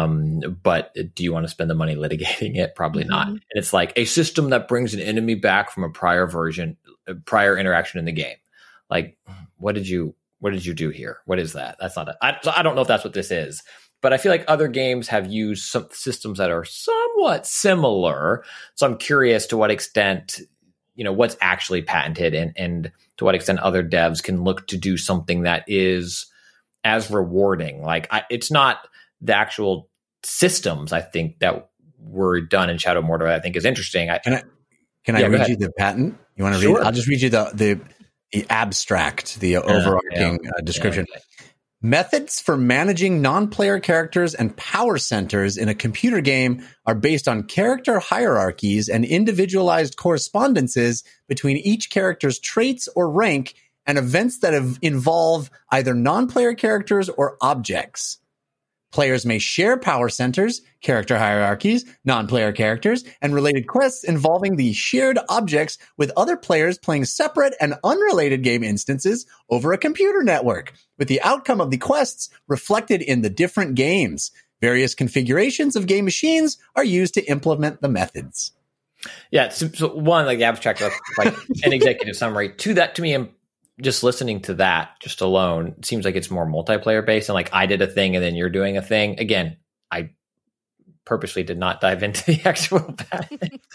B: But do you want to spend the money litigating it? Probably not. And it's like a system that brings an enemy back from a prior interaction in the game. Like, what did you do here? What is that? That's not I don't know if that's what this is. But I feel like other games have used some systems that are somewhat similar. So I'm curious to what extent, what's actually patented and to what extent other devs can look to do something that is as rewarding. Like, it's not the actual systems, I think, that were done in Shadow of Mordor I think is interesting.
A: Can I read you the patent? You want to read it? I'll just read you the abstract, the overarching description. Yeah, okay. Methods for managing non-player characters and power centers in a computer game are based on character hierarchies and individualized correspondences between each character's traits or rank and events that involve either non-player characters or objects. Players may share power centers, character hierarchies, non-player characters, and related quests involving the shared objects with other players playing separate and unrelated game instances over a computer network, with the outcome of the quests reflected in the different games. Various configurations of game machines are used to implement the methods.
B: Yeah, so one, like the abstract, like an executive summary. To me, just listening to that just alone seems like it's more multiplayer based, and like I did a thing and then you're doing a thing. Again, I purposely did not dive into the actual patent.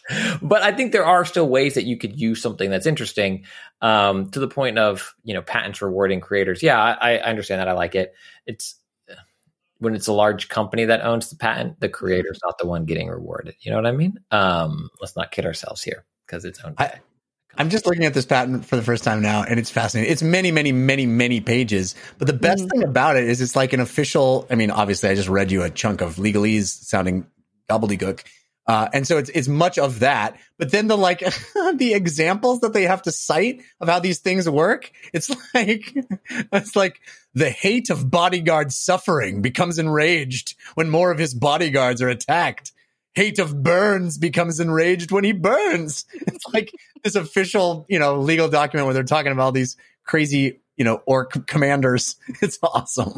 B: But I think there are still ways that you could use something that's interesting, to the point of, patents rewarding creators. Yeah, I understand that. I like it. It's when it's a large company that owns the patent, the creator's not the one getting rewarded. You know what I mean? Let's not kid ourselves here because it's owned.
A: I'm just looking at this patent for the first time now, and it's fascinating. It's many, many, many, many pages. But the best thing about it is it's like an official. I mean, obviously, I just read you a chunk of legalese sounding gobbledygook. And so it's much of that, but then the examples that they have to cite of how these things work, it's like the hate of bodyguard suffering becomes enraged when more of his bodyguards are attacked. Hate of Burns becomes enraged when he burns. It's like this official, legal document where they're talking about all these crazy, orc commanders. It's awesome.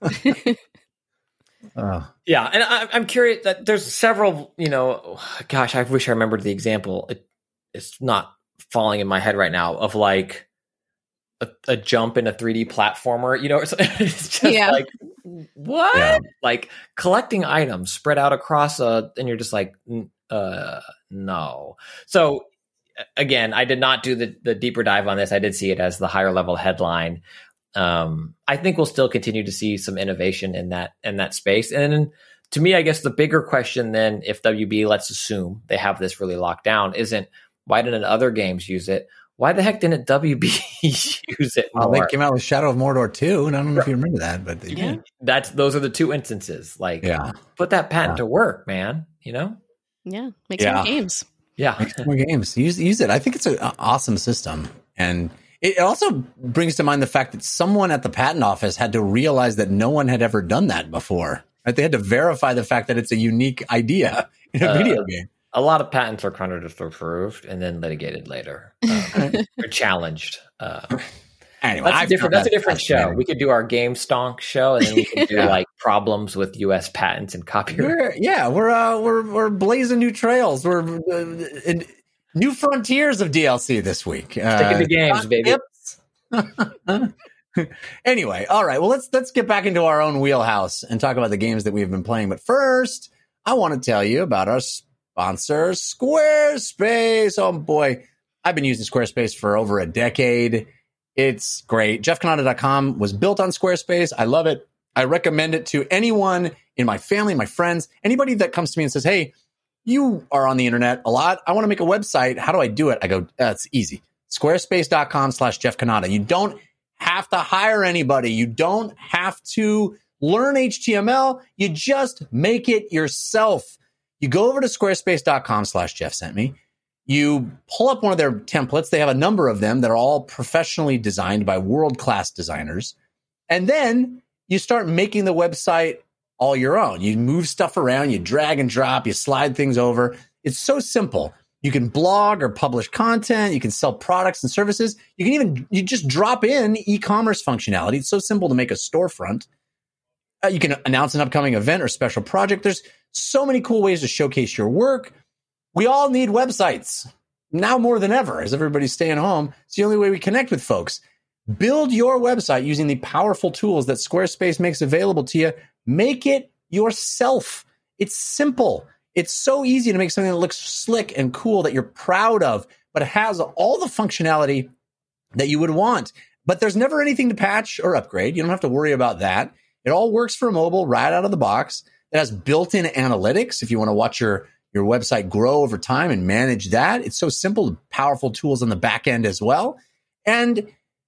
B: Yeah, and I'm curious that there's several, gosh, I wish I remembered the example. It's not falling in my head right now of like a jump in a 3D platformer, it's just like, what? Yeah. Like collecting items spread out across and you're just like, no. So again, I did not do the deeper dive on this. I did see it as the higher level headline. I think we'll still continue to see some innovation in that space. And then, to me, I guess the bigger question then, if WB, let's assume they have this really locked down, isn't why didn't other games use it? Why the heck didn't WB use it more?
A: Well, they came out with Shadow of Mordor 2, and I don't know if you remember that, but they did.
B: Those are the two instances. Put that patent to work, man.
C: Yeah, make some more games.
B: Yeah,
A: make some more games. Use it. I think it's an awesome system, and it also brings to mind the fact that someone at the patent office had to realize that no one had ever done that before. Right? They had to verify the fact that it's a unique idea in a video game.
B: A lot of patents are kind of just approved and then litigated later. Or challenged.
A: Anyway,
B: that's a different show. We could do our Game Stonk show, and then we could do problems with U.S. patents and copyright.
A: We're blazing new trails. We're new frontiers of DLC this week.
B: Sticking to games, baby.
A: Anyway, all right. Well, let's get back into our own wheelhouse and talk about the games that we've been playing. But first, I want to tell you about our sponsor, Squarespace. Oh boy, I've been using Squarespace for over a decade. It's great. JeffCannata.com was built on Squarespace. I love it. I recommend it to anyone in my family, my friends, anybody that comes to me and says, hey, you are on the internet a lot. I want to make a website. How do I do it? I go, that's easy. Squarespace.com/JeffCannata. You don't have to hire anybody. You don't have to learn HTML. You just make it yourself. You go over to squarespace.com/JeffSentMe. You pull up one of their templates. They have a number of them that are all professionally designed by world-class designers. And then you start making the website all your own. You move stuff around, you drag and drop, you slide things over. It's so simple. You can blog or publish content. You can sell products and services. You just drop in e-commerce functionality. It's so simple to make a storefront. You can announce an upcoming event or special project. There's so many cool ways to showcase your work. We all need websites now more than ever as everybody's staying home. It's the only way we connect with folks. Build your website using the powerful tools that Squarespace makes available to you. Make it yourself. It's simple. It's so easy to make something that looks slick and cool that you're proud of, but it has all the functionality that you would want. But there's never anything to patch or upgrade. You don't have to worry about that. It all works for mobile right out of the box. It has built-in analytics if you want to watch your website grow over time and manage that. It's so simple, powerful tools on the back end as well. And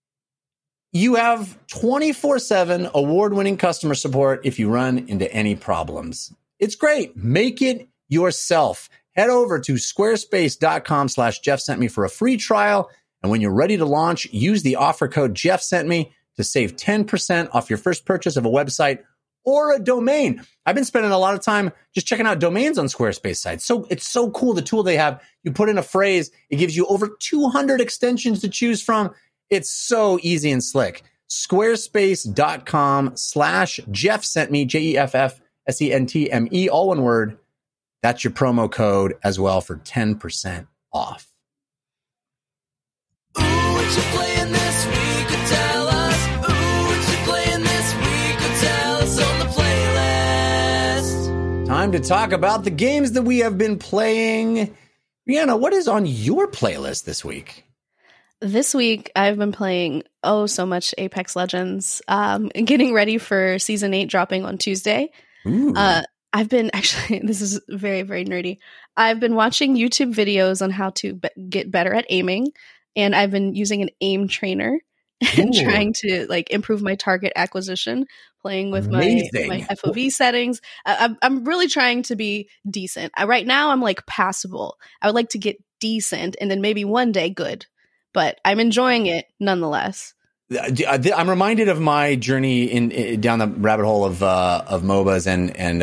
A: you have 24/7 award-winning customer support if you run into any problems. It's great. Make it yourself. Head over to squarespace.com/JeffSentMe for a free trial. And when you're ready to launch, use the offer code JeffSentMe to save 10% off your first purchase of a website or a domain. I've been spending a lot of time just checking out domains on Squarespace sites. So it's so cool, the tool they have. You put in a phrase, it gives you over 200 extensions to choose from. It's so easy and slick. Squarespace.com/JeffSentMe, JeffSentme, all one word. That's your promo code as well for 10% off.
D: Ooh, what you playing this week? Tell us. Ooh, what you playing this week? Tell us on the playlist.
A: Time to talk about the games that we have been playing. Brianna, what is on your playlist this week?
C: This week, I've been playing so much Apex Legends, and getting ready for Season 8 dropping on Tuesday.
A: Ooh.
C: I've been actually, this is very, very nerdy. I've been watching YouTube videos on how to get better at aiming, and I've been using an aim trainer and
A: Ooh.
C: trying to like improve my target acquisition, playing with my
A: Amazing.
C: FOV settings. I'm really trying to be decent. Right now, I'm like passable. I would like to get decent and then maybe one day good, but I'm enjoying it nonetheless.
A: I'm reminded of my journey in down the rabbit hole of MOBAs and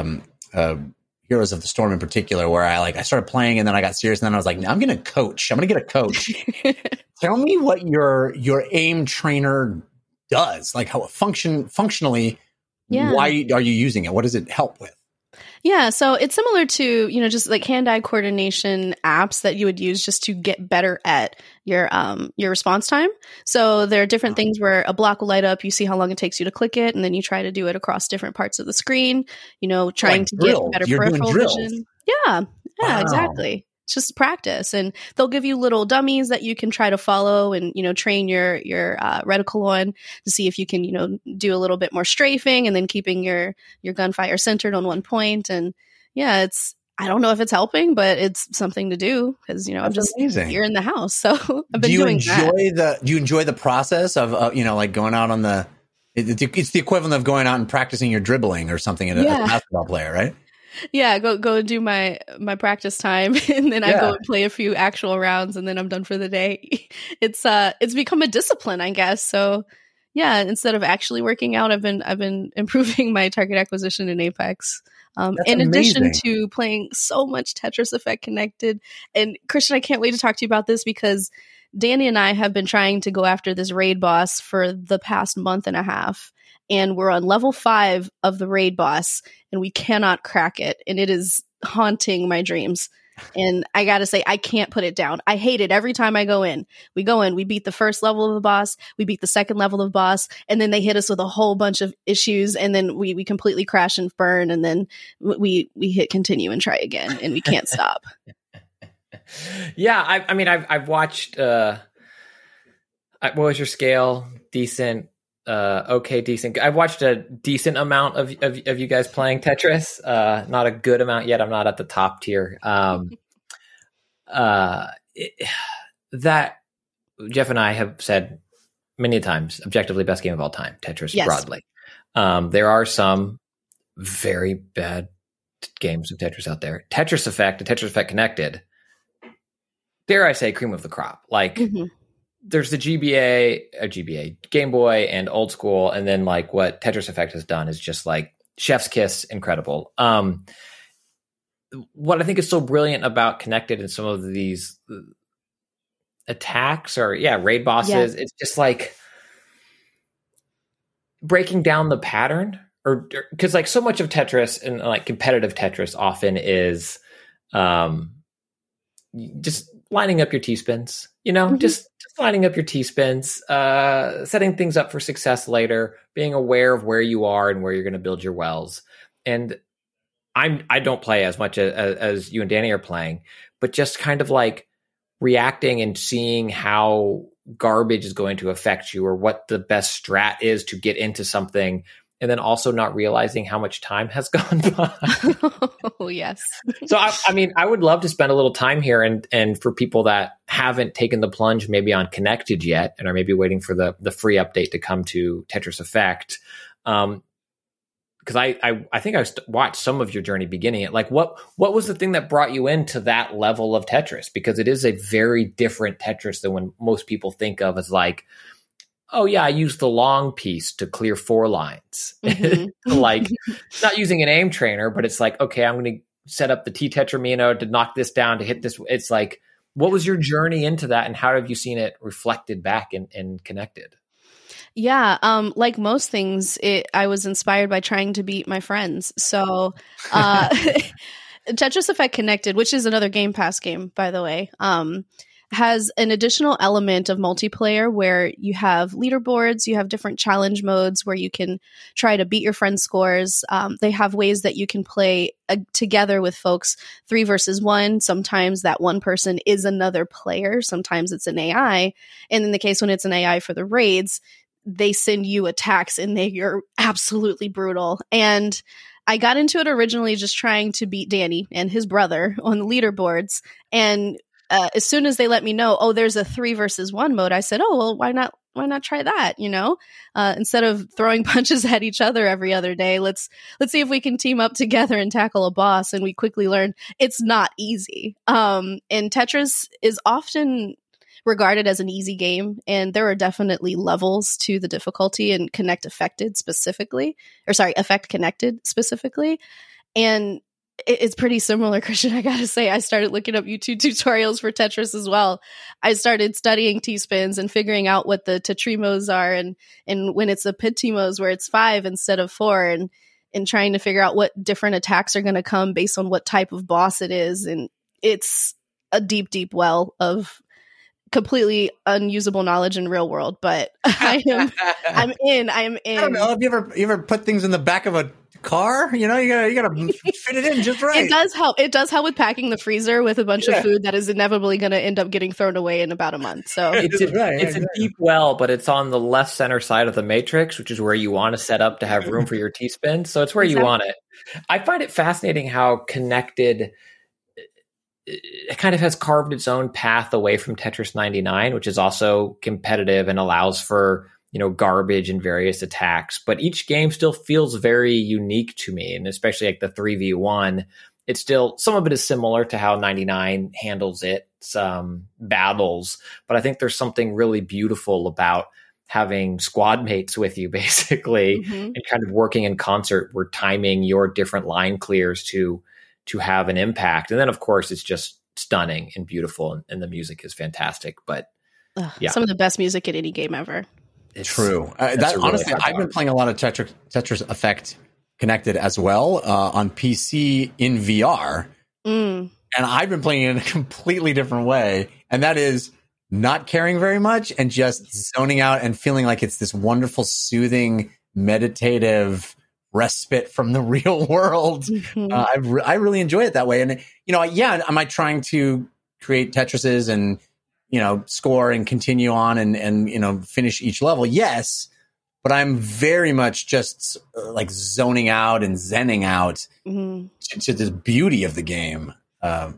A: of Heroes of the Storm in particular, where I started playing and then I got serious and then I was like, I'm going to coach. I'm going to get a coach. Tell me what your aim trainer does, like how it functionally.
C: Yeah.
A: Why are you using it? What does it help with?
C: Yeah, so it's similar to, just like hand-eye coordination apps that you would use just to get better at your response time. So there are different things where a block will light up, you see how long it takes you to click it, and then you try to do it across different parts of the screen, trying to get better peripheral vision. Yeah,
A: Wow.
C: exactly. It's just practice, and they'll give you little dummies that you can try to follow and train your reticle on to see if you can do a little bit more strafing and then keeping your gunfire centered on one point. And yeah, I don't know if it's helping, but it's something to do because I'm just
A: amazing.
C: here in the house, so I've been doing that.
A: Do you enjoy the process of like going out on the? It's the equivalent of going out and practicing your dribbling or something as a basketball player, right?
C: Yeah, go and do my practice time, and then I go and play a few actual rounds, and then I'm done for the day. It's become a discipline, I guess. So yeah, instead of actually working out, I've been improving my target acquisition in Apex. In addition to playing so much Tetris Effect Connected. And Christian, I can't wait to talk to you about this because Danny and I have been trying to go after this raid boss for the past month and a half. And we're on level 5 of the raid boss, and we cannot crack it. And it is haunting my dreams. And I gotta say, I can't put it down. I hate it every time I go in. We beat the first level of the boss, we beat the second level of the boss, and then they hit us with a whole bunch of issues, and then we completely crash and burn, and then we hit continue and try again, and we can't stop.
B: Yeah, I've watched. What was your scale? Decent. Okay, decent. I've watched a decent amount of you guys playing Tetris. Not a good amount yet. I'm not at the top tier. That Jeff and I have said many times, objectively best game of all time, Tetris broadly. There are some very bad games of Tetris out there. Tetris Effect and Tetris Effect Connected, dare I say, cream of the crop. Like, there's the GBA, Game Boy, and old school, and then like what Tetris Effect has done is just like chef's kiss, incredible. What I think is so brilliant about Connected and some of these attacks or raid bosses, it's just like breaking down the pattern, or because like so much of Tetris and like competitive Tetris often is just lining up your T-spins, just lining up your T-spins, setting things up for success later, being aware of where you are and where you're going to build your wells. And I don't play as much as you and Danny are playing, but just kind of like reacting and seeing how garbage is going to affect you or what the best strat is to get into something. And then also not realizing how much time has gone by.
C: Oh, yes.
B: So, I would love to spend a little time here and for people that haven't taken the plunge maybe on Connected yet and are maybe waiting for the free update to come to Tetris Effect. Because I think I watched some of your journey beginning it. Like, what was the thing that brought you into that level of Tetris? Because it is a very different Tetris than when most people think of as like, oh yeah, I used the long piece to clear 4 lines. Like, not using an aim trainer, but it's like, okay, I'm going to set up the T-Tetramino to knock this down, to hit this. It's like, what was your journey into that, and how have you seen it reflected back and Connected?
C: Yeah, like most things, I was inspired by trying to beat my friends. So Tetris Effect Connected, which is another Game Pass game, by the way, has an additional element of multiplayer where you have leaderboards, you have different challenge modes where you can try to beat your friends' scores. They have ways that you can play together with folks 3 versus 1. Sometimes that one person is another player. Sometimes it's an AI. And in the case when it's an AI for the raids, they send you attacks and you're absolutely brutal. And I got into it originally just trying to beat Danny and his brother on the leaderboards. And as soon as they let me know, oh, there's a 3 versus 1 mode, I said, oh, well, why not try that? You know, instead of throwing punches at each other every other day, let's see if we can team up together and tackle a boss. And we quickly learned it's not easy. And Tetris is often regarded as an easy game, and there are definitely levels to the difficulty in Effect Connected specifically. And it's pretty similar, Christian, I gotta say. I started looking up YouTube tutorials for Tetris as well. I started studying T-spins and figuring out what the tetrimos are, and when it's a pitimos where it's 5 instead of 4, and trying to figure out what different attacks are going to come based on what type of boss it is. And it's a deep, deep well of completely unusable knowledge in real world, but I'm in.
A: I don't know. Have you ever put things in the back of a car? You know, you gotta fit it in just right.
C: It does help. It does help with packing the freezer with a bunch of food that is inevitably going to end up getting thrown away in about a month. So
B: it's a deep well, but it's on the left center side of the matrix, which is where you want to set up to have room for your T-spin. So it's where you want it. I find it fascinating how connected it kind of has carved its own path away from Tetris 99, which is also competitive and allows for, you know, garbage and various attacks. But each game still feels very unique to me. And especially like the 3v1, it's still, some of it is similar to how 99 handles its battles. But I think there's something really beautiful about having squad mates with you, basically, and kind of working in concert. We're timing your different line clears to have an impact. And then of course it's just stunning and beautiful, and the music is fantastic. But
C: some of the best music in any game ever.
A: It's true. Honestly, I've been playing a lot of Tetris Effect Connected as well on PC in VR. And I've been playing it in a completely different way. And that is not caring very much and just zoning out and feeling like it's this wonderful, soothing, meditative respite from the real world. I really enjoy it that way. And, you know, am I trying to create Tetrises and, you know, score and continue on and, you know, finish each level? Yes. But I'm very much just like zoning out and zenning out to the beauty of the game. But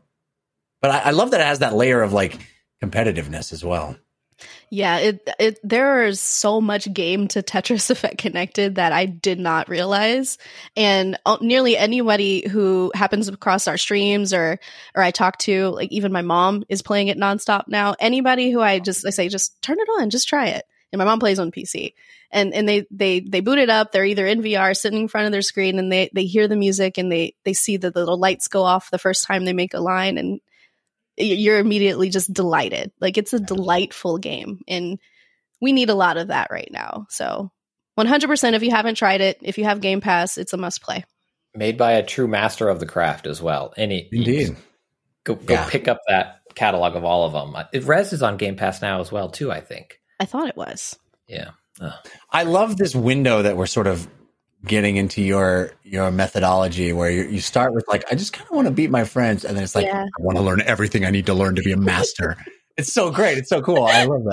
A: I love that it has that layer of like competitiveness as well.
C: Yeah, there is so much game to Tetris Effect Connected that I did not realize. And nearly anybody who happens across our streams or I talk to, like even my mom is playing it nonstop now. Anybody who I say, just turn it on, just try it. And my mom plays on PC. And they boot it up. They're either in VR, sitting in front of their screen, and they hear the music and they see the little lights go off the first time they make a line, and you're immediately just delighted. Like, it's a delightful game, and we need a lot of that right now. So 100%, if you haven't tried it, if you have Game Pass, it's a must play.
B: Made by a true master of the craft as well.
A: Indeed.
B: Go pick up that catalog of all of them. Rez is on Game Pass now as well too, I think.
C: I thought it was.
B: Yeah.
A: I love this window that we're sort of getting into your methodology, where you start with like, I just kind of want to beat my friends, and then it's like, I want to learn everything I need to learn to be a master. It's so great. It's so cool. I love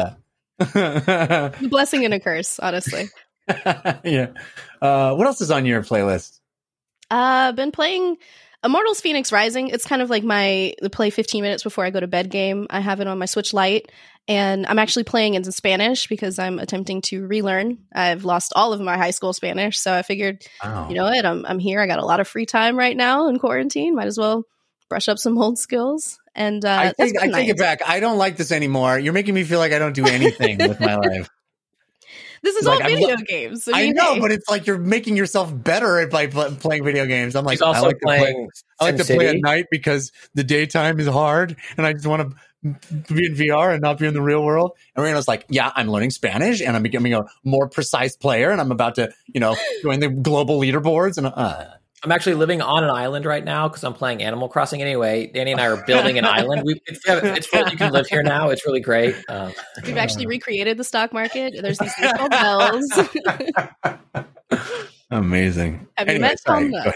A: that.
C: A blessing and a curse, honestly.
A: Yeah. What else is on your playlist?
C: Been playing Immortals Phoenix Rising. It's kind of like the play 15 minutes before I go to bed game. I have it on my Switch Lite, and I'm actually playing it in Spanish because I'm attempting to relearn. I've lost all of my high school Spanish, so I figured, you know what, I'm here. I got a lot of free time right now in quarantine. Might as well brush up some old skills. And I take
A: it back. I don't like this anymore. You're making me feel like I don't do anything with my life.
C: This is all video games.
A: I know, but it's like you're making yourself better by playing video games. I'm like,
B: I like
A: to play at night because the daytime is hard, and I just want to be in VR and not be in the real world. And Rena's like, yeah, I'm learning Spanish, and I'm becoming a more precise player, and I'm about to, join the global leaderboards. And
B: I'm actually living on an island right now because I'm playing Animal Crossing anyway. Danny and I are building an island. It's fun. You can live here now. It's really great.
C: We've actually recreated the stock market. There's these things called bells.
A: Amazing.
C: Have you met Tom Nook?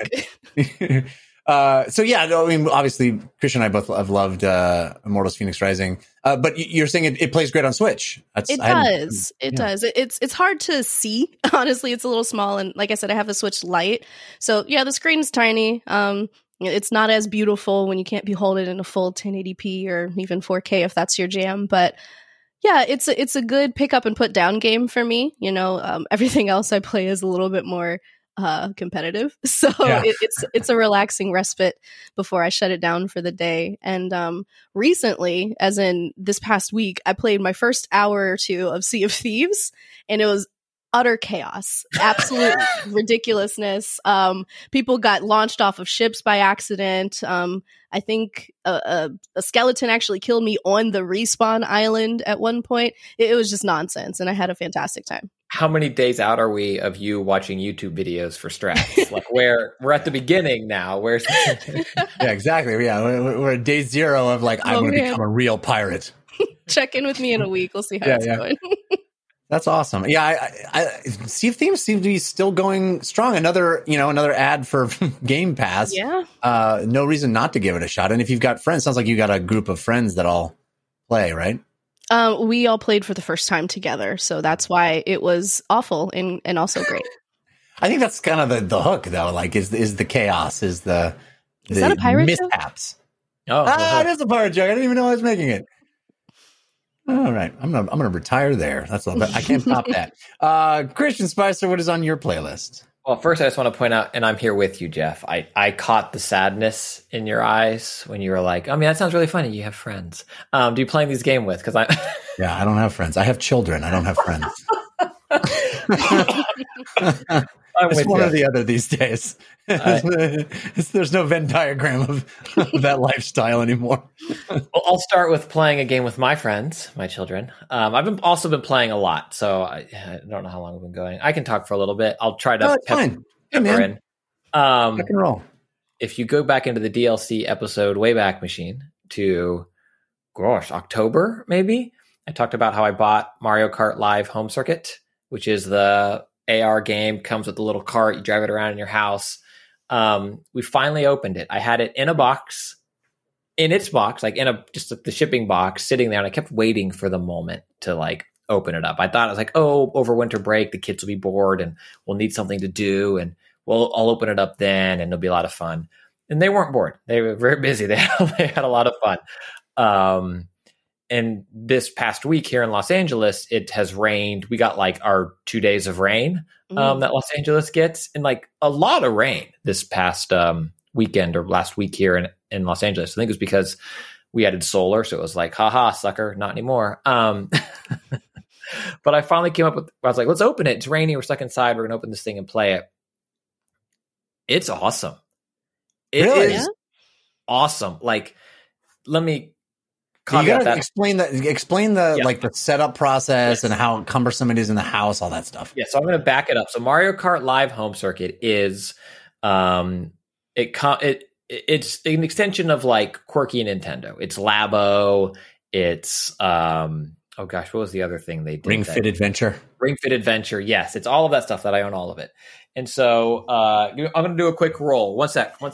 A: So yeah, no, I mean, obviously, Christian and I both have loved Immortals: Phoenix Rising, but you're saying it plays great on Switch.
C: It does. It does. It's hard to see. Honestly, it's a little small, and like I said, I have a Switch Lite, so yeah, the screen's tiny. It's not as beautiful when you can't behold it in a full 1080p or even 4K if that's your jam, but yeah, it's a good pick up and put down game for me. Everything else I play is a little bit more competitive, so
A: Yeah.
C: it's a relaxing respite before I shut it down for the day. And recently, as in this past week, I played my first hour or two of Sea of Thieves, and it was utter chaos, absolute ridiculousness. People got launched off of ships by accident. I think a skeleton actually killed me on the respawn island at one point. It was just nonsense, and I had a fantastic time.
B: How many days out are we of you watching YouTube videos for strats? Like we're at the beginning now. Where's
A: Yeah, exactly. Yeah, we're at day 0 of like, I'm going to become a real pirate.
C: Check in with me in a week. We'll see how it's going.
A: That's awesome. Yeah, I Sea of Thieves seems to be still going strong. Another ad for Game Pass.
C: Yeah.
A: No reason not to give it a shot. And if you've got friends, sounds like you got a group of friends that all play, right?
C: We all played for the first time together, so that's why it was awful and also great.
A: I think that's kind of the hook, though. Like, is the chaos, is that a
C: pirate
A: mishaps?
B: Oh,
A: It is a pirate joke. I didn't even know I was making it. All right, I'm gonna retire there. That's all. But I can't top that. Christian Spicer, what is on your playlist?
B: Well, first I just want to point out, and I'm here with you, Jeff. I caught the sadness in your eyes when you were like, I mean, that sounds really funny. You have friends. Do you play this game with? Because
A: Yeah, I don't have friends. I have children. I don't have friends. It's one or the other these days. There's no Venn diagram of that lifestyle anymore.
B: Well, I'll start with playing a game with my friends, my children. I've also been playing a lot, so I don't know how long I've been going. I can talk for a little bit. I'll try to
A: fine. Hey,
B: pepper
A: man.
B: in.
A: Rock and roll.
B: If you go back into the DLC episode Wayback Machine to, October maybe, I talked about how I bought Mario Kart Live Home Circuit, which is the AR game, comes with a little cart, you drive it around in your house. We finally opened it. I had it in its box, like just the shipping box sitting there, and I kept waiting for the moment to like open it up. I thought, I was like, over winter break, the kids will be bored and we'll need something to do, and I'll open it up then and it'll be a lot of fun. And they weren't bored. They were very busy. They had a lot of fun. And this past week here in Los Angeles, it has rained. We got like our 2 days of rain that Los Angeles gets, and like a lot of rain this past weekend or last week here in Los Angeles. I think it was because we added solar. So it was like, haha, sucker, not anymore. But I finally came up with, I was like, let's open it. It's raining. We're stuck inside. We're going to open this thing and play it. It's awesome. It is awesome. Like, let me
A: you gotta explain the like the setup process and how cumbersome it is in the house, all that stuff.
B: Yeah, so I'm going to back it up. So Mario Kart Live Home Circuit is it's an extension of like quirky Nintendo. It's Labo. It's what was the other thing they did?
A: Ring Fit Adventure.
B: Ring Fit Adventure. Yes, it's all of that stuff that I own, all of it. And so I'm going to do a quick roll. One sec.
A: What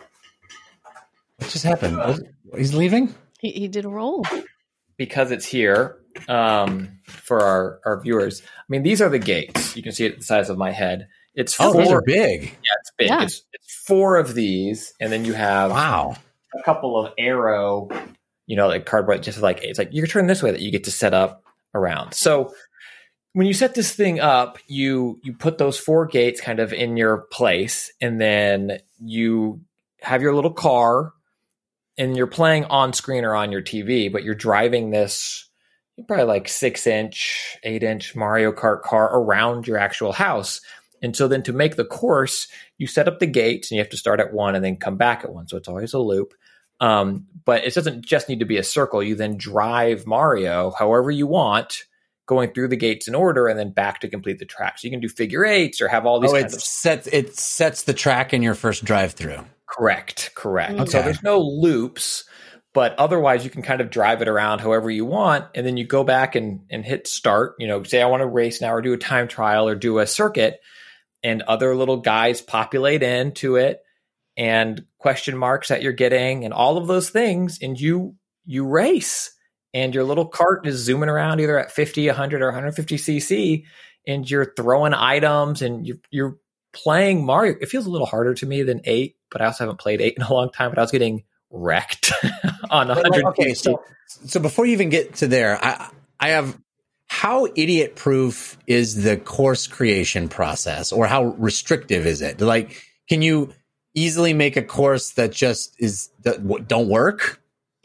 A: just happened? He's leaving?
C: He did a roll.
B: Because it's here for our viewers. I mean, these are the gates. You can see it the size of my head. It's four.
A: Those are big.
B: Yeah, it's big.
C: Yeah.
B: It's 4 of these, and then you have
A: a
B: couple of arrow, like cardboard. Just like it's like you can turn this way that you get to set up around. So when you set this thing up, you put those 4 gates kind of in your place, and then you have your little car. And you're playing on screen or on your TV, but you're driving this probably like 6-inch, 8-inch Mario Kart car around your actual house. And so then to make the course, you set up the gates and you have to start at 1 and then come back at 1. So it's always a loop. But it doesn't just need to be a circle. You then drive Mario however you want, going through the gates in order and then back to complete the track. So you can do figure eights or have all these
A: it sets the track in your first drive through.
B: Correct.
C: Okay.
B: So there's no loops, but otherwise you can kind of drive it around however you want. And then you go back and hit start, say I want to race now or do a time trial or do a circuit, and other little guys populate into it and question marks that you're getting and all of those things. And you race, and your little cart is zooming around either at 50, 100 or 150 cc, and you're throwing items and you're playing Mario. It feels a little harder to me than 8, but I also haven't played 8 in a long time, but I was getting wrecked on 100.
A: Okay, so before you even get to there, I have, how idiot proof is the course creation process, or how restrictive is it? Like, can you easily make a course that just don't work?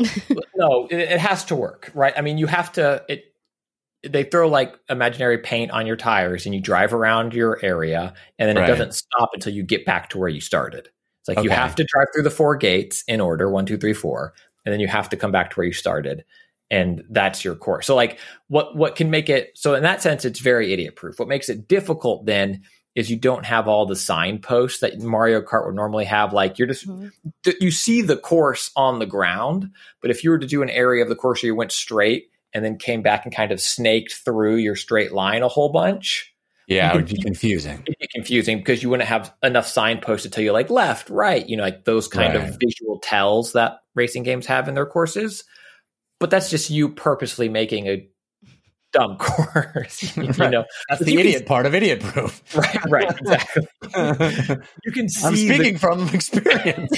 B: No, it has to work, right? I mean, you have to, they throw like imaginary paint on your tires and you drive around your area, and then it doesn't stop until you get back to where you started. It's like you have to drive through the 4 gates in order, 1, 2, 3, 4, and then you have to come back to where you started. And that's your course. So like what can make it, so in that sense, it's very idiot proof. What makes it difficult then is you don't have all the signposts that Mario Kart would normally have. Like you're just, you see the course on the ground, but if you were to do an area of the course where you went straight and then came back and kind of snaked through your straight line a whole bunch.
A: Yeah, it would be confusing.
B: It'd be confusing because you wouldn't have enough signposts to tell you like left, right, like those kind of visual tells that racing games have in their courses. But that's just you purposely making a dumb course. That's
A: the idiot part of idiot proof.
B: Right, exactly. You can see.
A: I'm speaking from experience.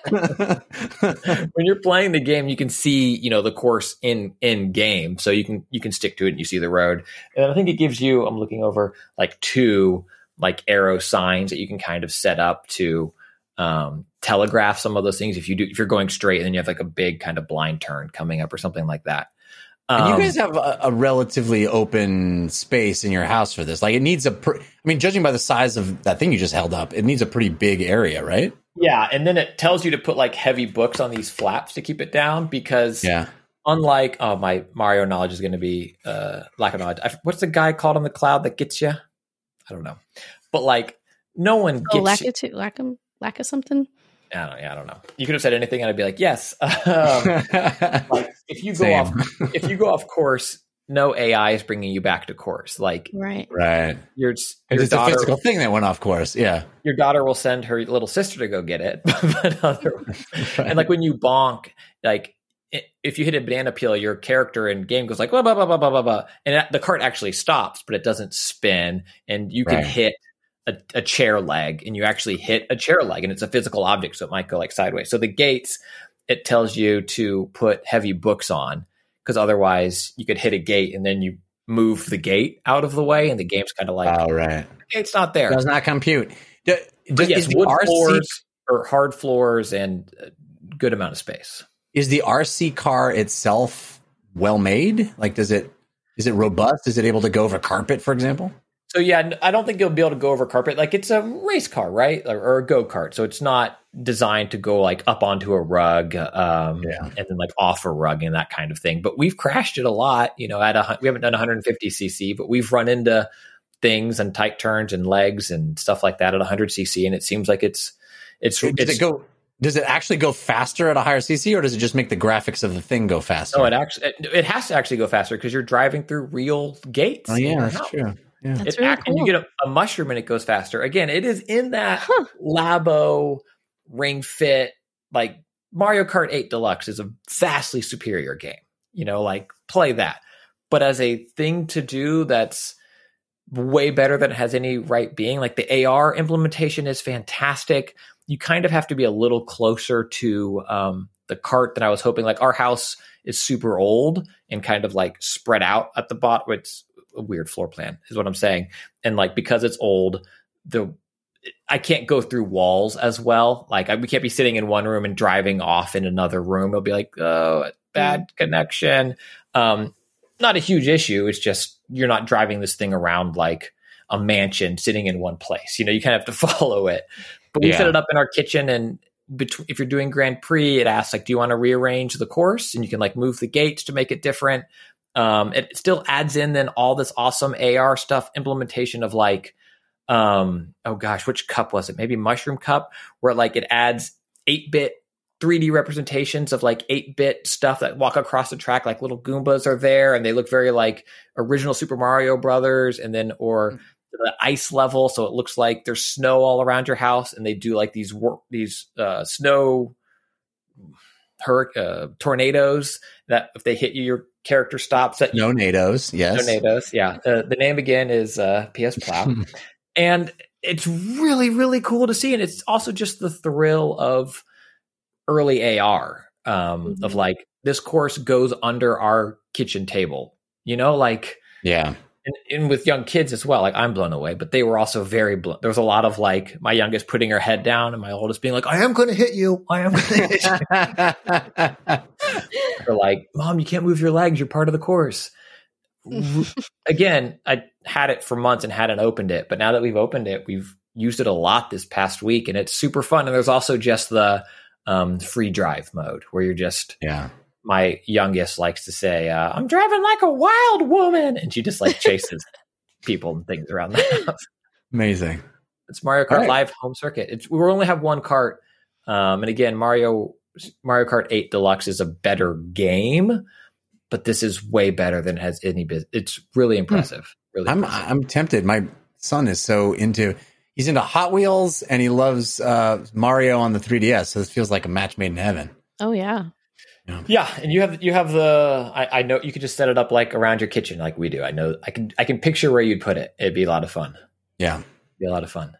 B: When you're playing the game, you can see, the course in game, so you can stick to it and you see the road. And I think it gives you, I'm looking over like 2 like arrow signs that you can kind of set up to telegraph some of those things if you're going straight and then you have like a big kind of blind turn coming up or something like that.
A: And you guys have a relatively open space in your house for this. Like it needs judging by the size of that thing you just held up, it needs a pretty big area, right?
B: Yeah, and then it tells you to put like heavy books on these flaps to keep it down because unlike my Mario knowledge is going to be lack of knowledge. What's the guy called on the cloud that gets you? I don't know, but like no one gets
C: lack of something.
B: I don't know. You could have said anything, and I'd be like, yes. Like if you go off course, no AI is bringing you back to course. Like
C: right.
A: It's a physical thing that went off course. Yeah, your
B: daughter will send her little sister to go get it. And like when you bonk, like if you hit a banana peel, your character in game goes like blah blah blah blah blah blah, and the cart actually stops, but it doesn't spin, and you can hit a chair leg, and you actually hit a chair leg, and it's a physical object, so it might go like sideways. So the gates, it tells you to put heavy books on, because otherwise you could hit a gate and then you move the gate out of the way, and the game's kind of like, the gate's not there.
A: It does not compute.
B: Yes, wood floors or hard floors and a good amount of space.
A: Is the RC car itself well made? Like, is it robust? Is it able to go over carpet, for example?
B: So yeah, I don't think you'll be able to go over carpet. Like it's a race car, right? Or a go-kart. So it's not designed to go like up onto a rug and then like off a rug and that kind of thing. But we've crashed it a lot, we haven't done 150 cc, but we've run into things and tight turns and legs and stuff like that at 100 cc. And it seems like
A: does it actually go faster at a higher cc, or does it just make the graphics of the thing go faster?
B: No, it has to actually go faster because you're driving through real gates.
A: Oh yeah, that's true. Yeah.
C: That's really cool.
B: And you get a mushroom and it goes faster. Again, it is in that Labo Ring Fit, like Mario Kart 8 Deluxe is a vastly superior game. Like play that. But as a thing to do that's way better than it has any right being, like the AR implementation is fantastic. You kind of have to be a little closer to the cart than I was hoping. Like our house is super old and kind of like spread out at the bottom. It's a weird floor plan is what I'm saying. And like, because it's old, I can't go through walls as well. Like we can't be sitting in one room and driving off in another room. It'll be like, bad connection. Not a huge issue. It's just, you're not driving this thing around like a mansion sitting in one place. You kind of have to follow it, but we set it up in our kitchen, and if you're doing Grand Prix, it asks like, do you want to rearrange the course? And you can like move the gates to make it different. It still adds in then all this awesome AR stuff, implementation of like, oh gosh, which cup was it? Maybe Mushroom Cup, where like it adds 8-bit 3D representations of like 8-bit stuff that walk across the track, like little Goombas are there, and they look very like original Super Mario Brothers, and then or the ice level, so it looks like there's snow all around your house, and they do like these snow tornadoes that if they hit you, your character stops.
A: No nados, yes.
B: No nados, yeah. The name again is PS Plow, and it's really, really cool to see, and it's also just the thrill of early AR of like this course goes under our kitchen table, you know, like
A: yeah.
B: And with young kids as well, like I'm blown away, but they were also very blown. There was a lot of like my youngest putting her head down and my oldest being like, I am going to hit you. I am going to hit you. Or like, Mom, you can't move your legs. You're part of the course. Again, I had it for months and hadn't opened it, but now that we've opened it, we've used it a lot this past week, and it's super fun. And there's also just the free drive mode where you're just, my youngest likes to say, I'm driving like a wild woman. And she just like chases people and things around the house.
A: Amazing.
B: It's Mario Kart Live Home Circuit. We only have one cart. And again, Mario Kart 8 Deluxe is a better game, but this is way better than it has any business. It's really impressive. Really impressive. I'm
A: tempted. My son is he's into Hot Wheels, and he loves Mario on the 3DS. So this feels like a match made in heaven.
C: Oh yeah.
B: Yeah, and you have the. I know you could just set it up like around your kitchen, like we do. I know I can picture where you'd put it. It'd be a lot of fun.
A: Yeah,
B: be a lot of fun.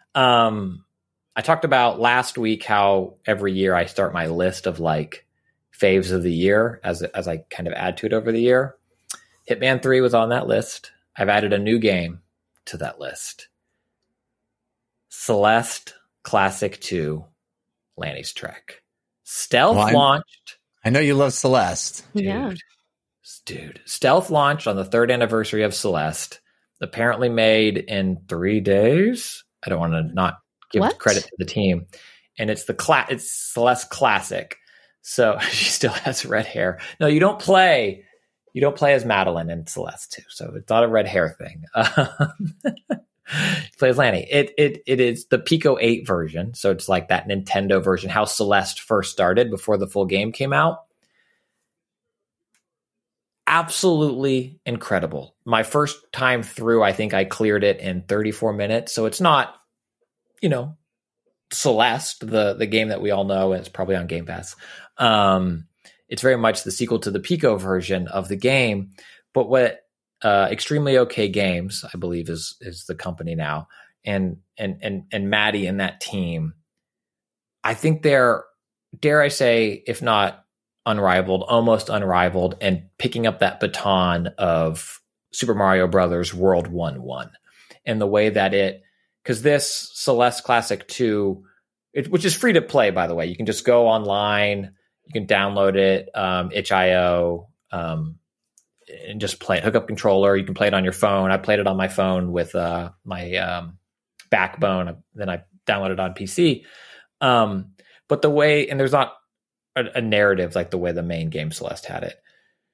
B: I talked about last week how every year I start my list of like faves of the year as I kind of add to it over the year. Hitman 3 was on that list. I've added a new game to that list. Celeste Classic 2, Lanny's Trek. Stealth launched.
A: I know you love Celeste.
B: Dude. Stealth launched on the 3rd anniversary of Celeste. Apparently made in 3 days. I don't want to not give credit to the team. And it's it's Celeste Classic. So she still has red hair. No, you don't play as Madeline in Celeste 2. So it's not a red hair thing. He plays Lanny. It is the Pico 8 version, so it's like that Nintendo version, how Celeste first started before the full game came out. Absolutely incredible. My first time through, I think I cleared it in 34 minutes, so it's not, Celeste, the game that we all know, and it's probably on Game Pass. It's very much the sequel to the Pico version of the game, but what Extremely OK Games, I believe, is the company now, and Maddie and that team, I think they're, dare I say, if not unrivaled, almost unrivaled, and picking up that baton of Super Mario Brothers World 1-1, and the way that because this Celeste Classic 2, which is free to play, by the way, you can just go online, you can download it, itch.io, and just play it. Hook up controller. You can play it on your phone. I played it on my phone with my Backbone. Then I downloaded it on PC. But the way, and there's not a narrative like the way the main game Celeste had it.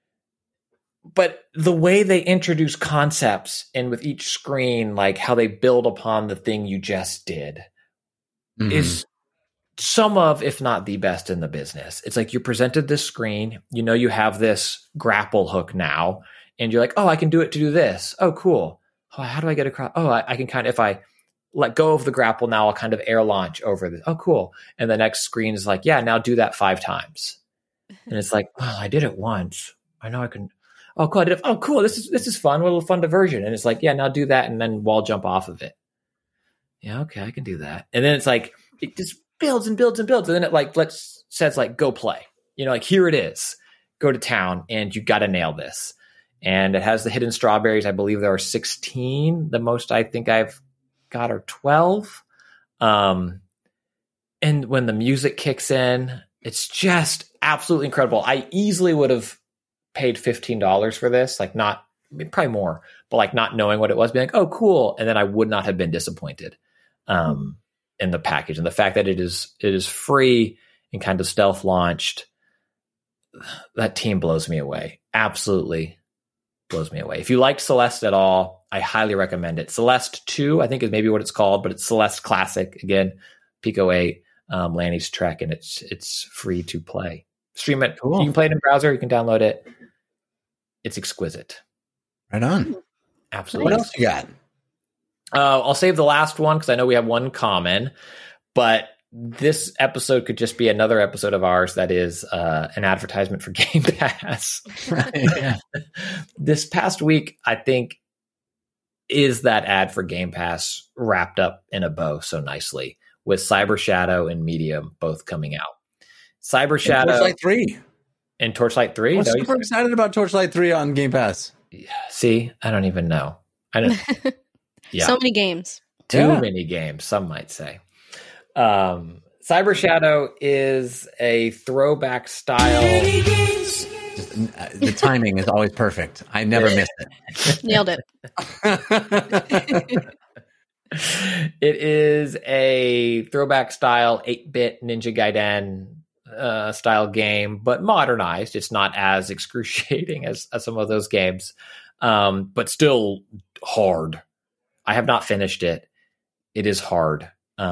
B: But the way they introduce concepts and with each screen, like how they build upon the thing you just did is some of, if not the best in the business. It's like you presented this screen, you have this grapple hook now, and you're like, oh, I can do it to do this. Oh, cool. Oh, how do I get across? Oh, I can kind of, if I let go of the grapple now, I'll kind of air launch over this. Oh, cool. And the next screen is like, yeah, now do that 5 times. And it's like, oh, I did it once. I know I can. Oh, cool. I did it. Oh, cool. This is fun. What a fun diversion. And it's like, yeah, now do that. And then wall jump off of it. Yeah. Okay. I can do that. And then it's like, it just builds and builds and builds. And then it like says like, go play, like here it is, go to town and you got to nail this. And it has the hidden strawberries. I believe there are 16. The most I think I've got are 12. And when the music kicks in, it's just absolutely incredible. I easily would have paid $15 for this, like probably more, but like not knowing what it was, being like, oh, cool. And then I would not have been disappointed. In the package, and the fact that it is free and kind of stealth launched, that team blows me away. Absolutely blows me away. If you like Celeste at all, I highly recommend it. Celeste 2, I think is maybe what it's called, but it's Celeste Classic. Again, Pico 8, Lanny's Trek, and it's free to play. Stream it.
A: Cool.
B: You can play it in browser. You can download it. It's exquisite.
A: Right on.
B: Absolutely.
A: What else you got?
B: I'll save the last one because I know we have one common, but this episode could just be another episode of ours that is an advertisement for Game Pass.
A: Yeah.
B: This past week, I think, is that ad for Game Pass wrapped up in a bow so nicely with Cyber Shadow and Medium both coming out. Cyber Shadow
A: Torchlight 3.
B: and Torchlight 3.
A: I'm super excited about Torchlight 3 on Game Pass.
B: See, I don't even know. I don't. Yeah.
C: So many games.
B: Too many games, some might say. Cyber Shadow is a throwback style.
A: The timing is always perfect. I never miss it.
C: Nailed it.
B: It is a throwback style 8-bit Ninja Gaiden style game, but modernized. It's not as excruciating as some of those games, but still hard. I have not finished it. It is hard,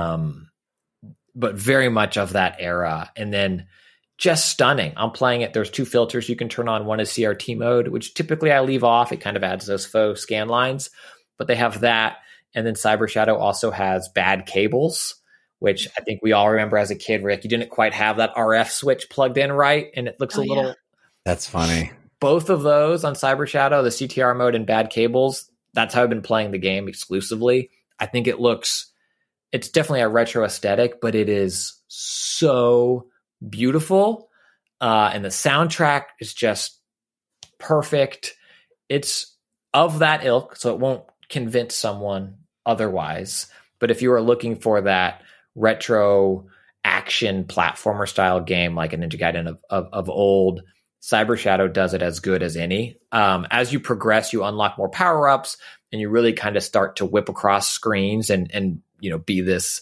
B: but very much of that era. And then just stunning. I'm playing it. There's 2 filters you can turn on. One is CRT mode, which typically I leave off. It kind of adds those faux scan lines, but they have that. And then Cyber Shadow also has bad cables, which I think we all remember as a kid, Rick, you didn't quite have that RF switch plugged in right. And it looks a little...
C: Yeah.
A: That's funny.
B: Both of those on Cyber Shadow, the CTR mode and bad cables, that's how I've been playing the game exclusively. I think it's definitely a retro aesthetic, but it is so beautiful. And the soundtrack is just perfect. It's of that ilk, so it won't convince someone otherwise. But if you are looking for that retro action platformer style game, like a Ninja Gaiden of old, Cyber Shadow does it as good as any. As you progress, you unlock more power-ups, and you really kind of start to whip across screens and be this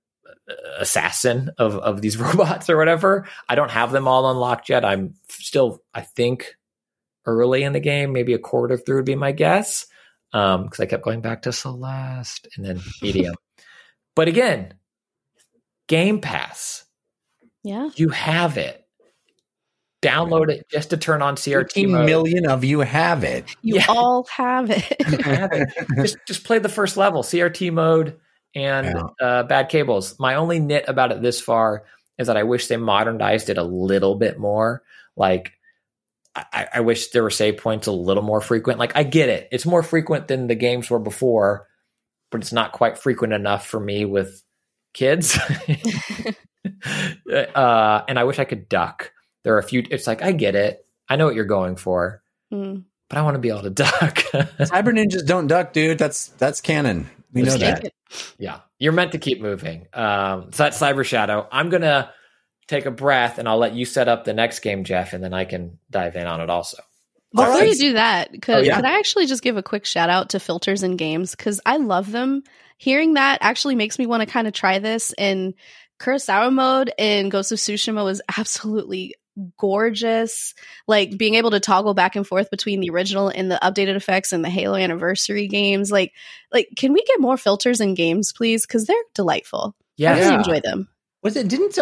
B: assassin of these robots or whatever. I don't have them all unlocked yet. I'm still, I think, early in the game, maybe a quarter through would be my guess, because I kept going back to Celeste and then Medium. But again, Game Pass.
C: Yeah.
B: You have it. Download it just to turn on CRT
A: 15
B: mode.
A: million of you have it.
C: You all have it.
B: You have it. Just play the first level, CRT mode and bad cables. My only nit about it this far is that I wish they modernized it a little bit more. Like, I wish there were save points a little more frequent. Like, I get it. It's more frequent than the games were before, but it's not quite frequent enough for me with kids. And I wish I could duck. There are a few, it's like, I get it. I know what you're going for, but I want to be able to duck.
A: Cyber ninjas don't duck, dude. That's canon. We know that.
B: Yeah. You're meant to keep moving. So that's Cyber Shadow. I'm going to take a breath and I'll let you set up the next game, Jeff, and then I can dive in on it also.
C: Before you do that, could I actually just give a quick shout out to Filters in Games? Because I love them. Hearing that actually makes me want to kind of try this. And Kurosawa mode in Ghost of Tsushima was absolutely gorgeous. Like, being able to toggle back and forth between the original and the updated effects and the Halo Anniversary games. Like, can we get more filters in games, please? Because they're delightful.
B: Yeah.
C: I really enjoy them.
A: Was it? Didn't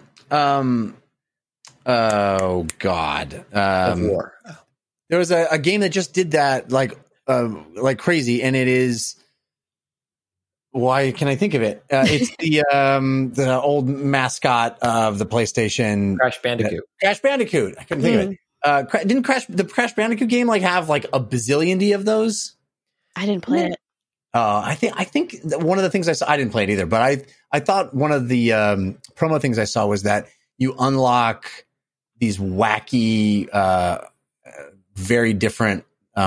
A: oh god,
B: War.
A: there was a game that just did that like crazy, and it is. Why can I think of it? It's the old mascot of the PlayStation,
B: Crash Bandicoot.
A: Crash Bandicoot. I couldn't think of it. Didn't the Crash Bandicoot game like have like a bazillion of those?
C: I didn't play it.
A: I think one of the things I saw, I didn't play it either, but I thought one of the promo things I saw was that you unlock these wacky, very different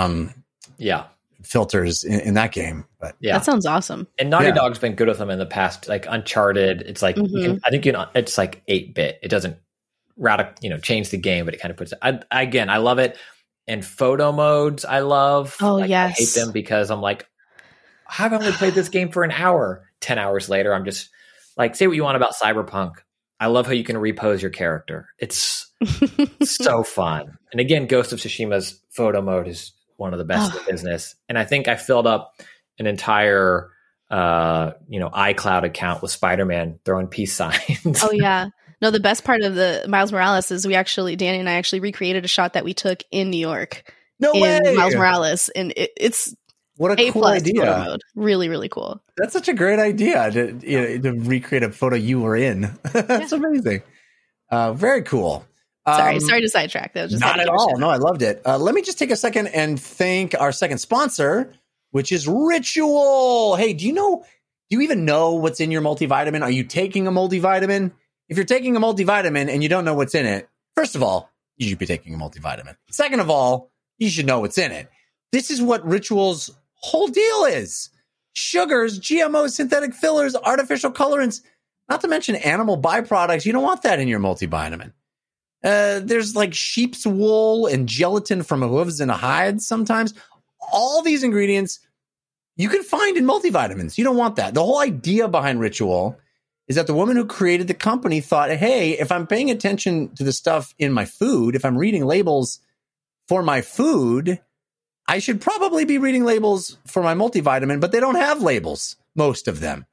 A: filters in that game. But
B: yeah,
C: that sounds awesome.
B: And Naughty Dog's been good with them in the past, like Uncharted. It's like it's like 8-bit. It doesn't change the game, but it kind of puts it. I love it. And photo modes, I love.
C: Oh,
B: yes. I hate them because I'm like, I've only played this game for an hour. 10 hours later, I'm just like, say what you want about Cyberpunk. I love how you can repose your character. It's so fun. And again, Ghost of Tsushima's photo mode is one of the best in the business. And I think I filled up an entire iCloud account with Spider-Man throwing peace signs.
C: Oh yeah. No, the best part of the Miles Morales is Danny and I actually recreated a shot that we took in New York.
A: No way.
C: Miles Morales, and it's
A: what a cool idea.
C: Photo mode. Really, really cool.
A: That's such a great idea to recreate a photo you were in. That's amazing. Very cool.
C: Sorry to sidetrack. That was just
A: not at all. No, I loved it. Let me just take a second and thank our second sponsor, which is Ritual. Hey, do you even know what's in your multivitamin? Are you taking a multivitamin? If you're taking a multivitamin and you don't know what's in it, first of all, you should be taking a multivitamin. Second of all, you should know what's in it. This is what Ritual's whole deal is. Sugars, GMOs, synthetic fillers, artificial colorants, not to mention animal byproducts. You don't want that in your multivitamin. There's like sheep's wool and gelatin from hooves and hides sometimes. All these ingredients you can find in multivitamins. You don't want that. The whole idea behind Ritual is that the woman who created the company thought, hey, if I'm paying attention to the stuff in my food, if I'm reading labels for my food, I should probably be reading labels for my multivitamin, but they don't have labels, most of them.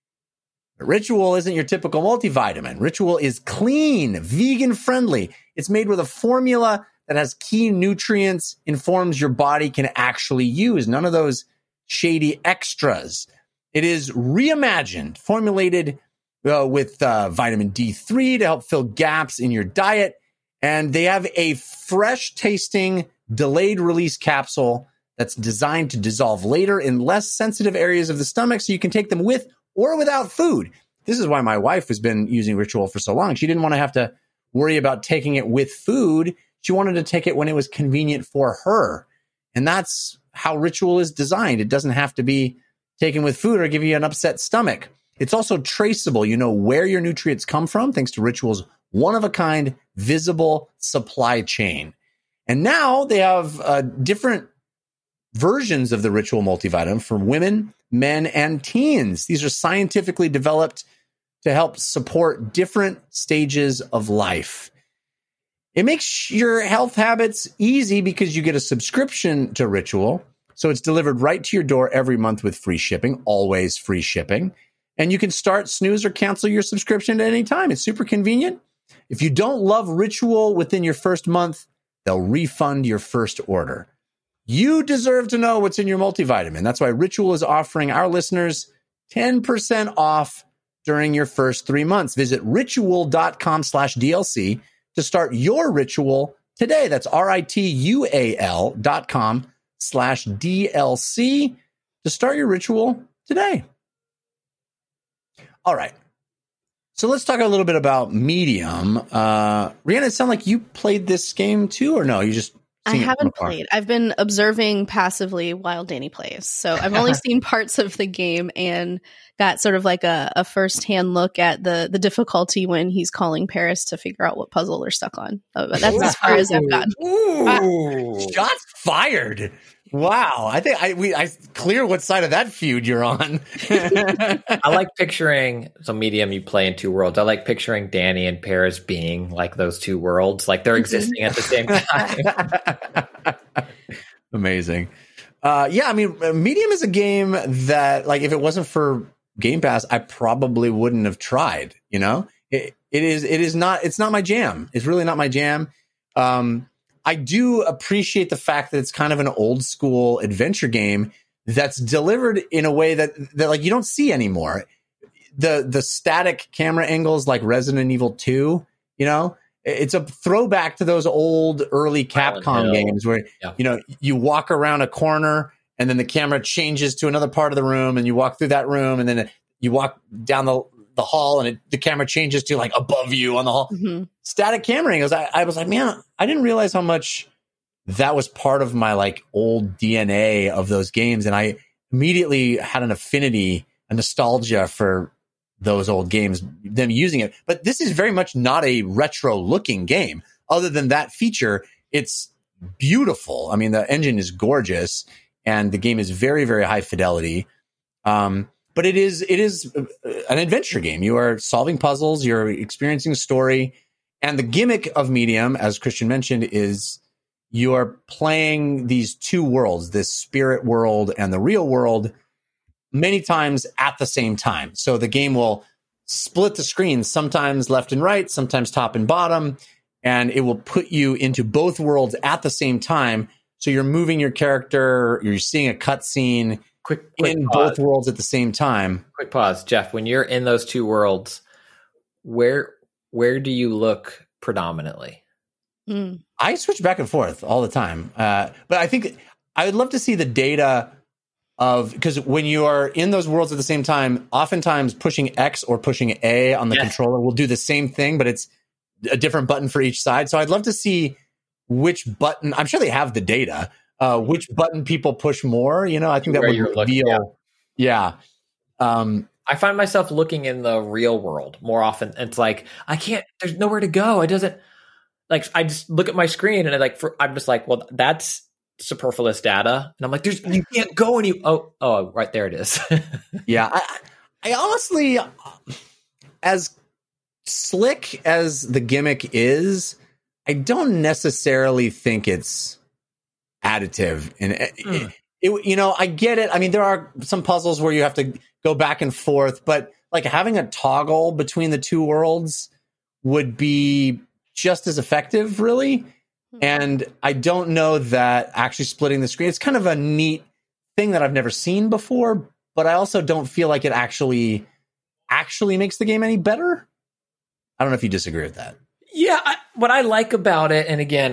A: But Ritual isn't your typical multivitamin. Ritual is clean, vegan friendly. It's made with a formula that has key nutrients, informs your body can actually use. None of those shady extras. It is reimagined, formulated with vitamin D3 to help fill gaps in your diet. And they have a fresh tasting, delayed release capsule that's designed to dissolve later in less sensitive areas of the stomach so you can take them with or without food. This is why my wife has been using Ritual for so long. She didn't want to have to worry about taking it with food. She wanted to take it when it was convenient for her. And that's how Ritual is designed. It doesn't have to be taken with food or give you an upset stomach. It's also traceable. You know where your nutrients come from thanks to Ritual's one-of-a-kind visible supply chain. And now they have different versions of the Ritual multivitamin for women, men, and teens. These are scientifically developed to help support different stages of life. It makes your health habits easy because you get a subscription to Ritual. So it's delivered right to your door every month with free shipping, always free shipping. And you can start, snooze, or cancel your subscription at any time. It's super convenient. If you don't love Ritual within your first month, they'll refund your first order. You deserve to know what's in your multivitamin. That's why Ritual is offering our listeners 10% off during your first 3 months. Visit ritual.com/DLC to start your Ritual today. That's ritual.com/DLC to start your Ritual today. All right. So let's talk a little bit about Medium. Rhianna, it sounds like you played this game too, or no? You just
C: I haven't played. I've been observing passively while Danny plays. So I've only seen parts of the game and got sort of like a first-hand look at the difficulty when he's calling Paris to figure out what puzzle they're stuck on. But that's as far as I've gotten.
A: Ooh, shots fired. Wow. I think I clear what side of that feud you're on.
B: I like picturing, so Medium, you play in two worlds. I like picturing Danny and Paris being like those two worlds, like they're existing at the same time.
A: Amazing. Yeah, I mean, Medium is a game that, like, if it wasn't for Game Pass, I probably wouldn't have tried, you know? It's not my jam. It's really not my jam. I do appreciate the fact that it's kind of an old school adventure game that's delivered in a way that like you don't see anymore. The static camera angles like Resident Evil 2, you know, it's a throwback to those old early Capcom games where, you know, you walk around a corner and then the camera changes to another part of the room and you walk through that room and then you walk down the hall and the camera changes to like above you on the hall. Mm-hmm. Static camera angles. I was like, man, I didn't realize how much that was part of my like old DNA of those games. And I immediately had an affinity, a nostalgia for those old games, them using it. But this is very much not a retro looking game. Other than that feature, it's beautiful. I mean, the engine is gorgeous and the game is very, very high fidelity. But it is an adventure game. You are solving puzzles. You're experiencing a story. And the gimmick of Medium, as Christian mentioned, is you're playing these two worlds, this spirit world and the real world, many times at the same time. So the game will split the screen, sometimes left and right, sometimes top and bottom, and it will put you into both worlds at the same time. So you're moving your character, you're seeing a cutscene
B: Quick
A: in
B: pause.
A: both worlds at the same time.
B: Quick pause, Jeff. When you're in those two worlds, where do you look predominantly?
A: I switch back and forth all the time. But I think I would love to see the data of, because when you are in those worlds at the same time, oftentimes pushing X or pushing A on the controller will do the same thing, but it's a different button for each side. So I'd love to see which button, I'm sure they have the data, which button people push more. You know, I think that
B: Where
A: would
B: you're looking,
A: reveal. Yeah.
B: I find myself looking in the real world more often. It's like, I can't, there's nowhere to go. It doesn't, like, I just look at my screen and I'm just like, well, that's superfluous data. And I'm like, you can't go oh, right there it is.
A: Yeah. I honestly, as slick as the gimmick is, I don't necessarily think it's additive. And you know, I get it. I mean, there are some puzzles where you have to go back and forth, but like having a toggle between the two worlds would be just as effective, really. And I don't know that actually splitting the screen, it's kind of a neat thing that I've never seen before, but I also don't feel like it actually makes the game any better. I don't know if you disagree with that.
B: Yeah, what I like about it, and again,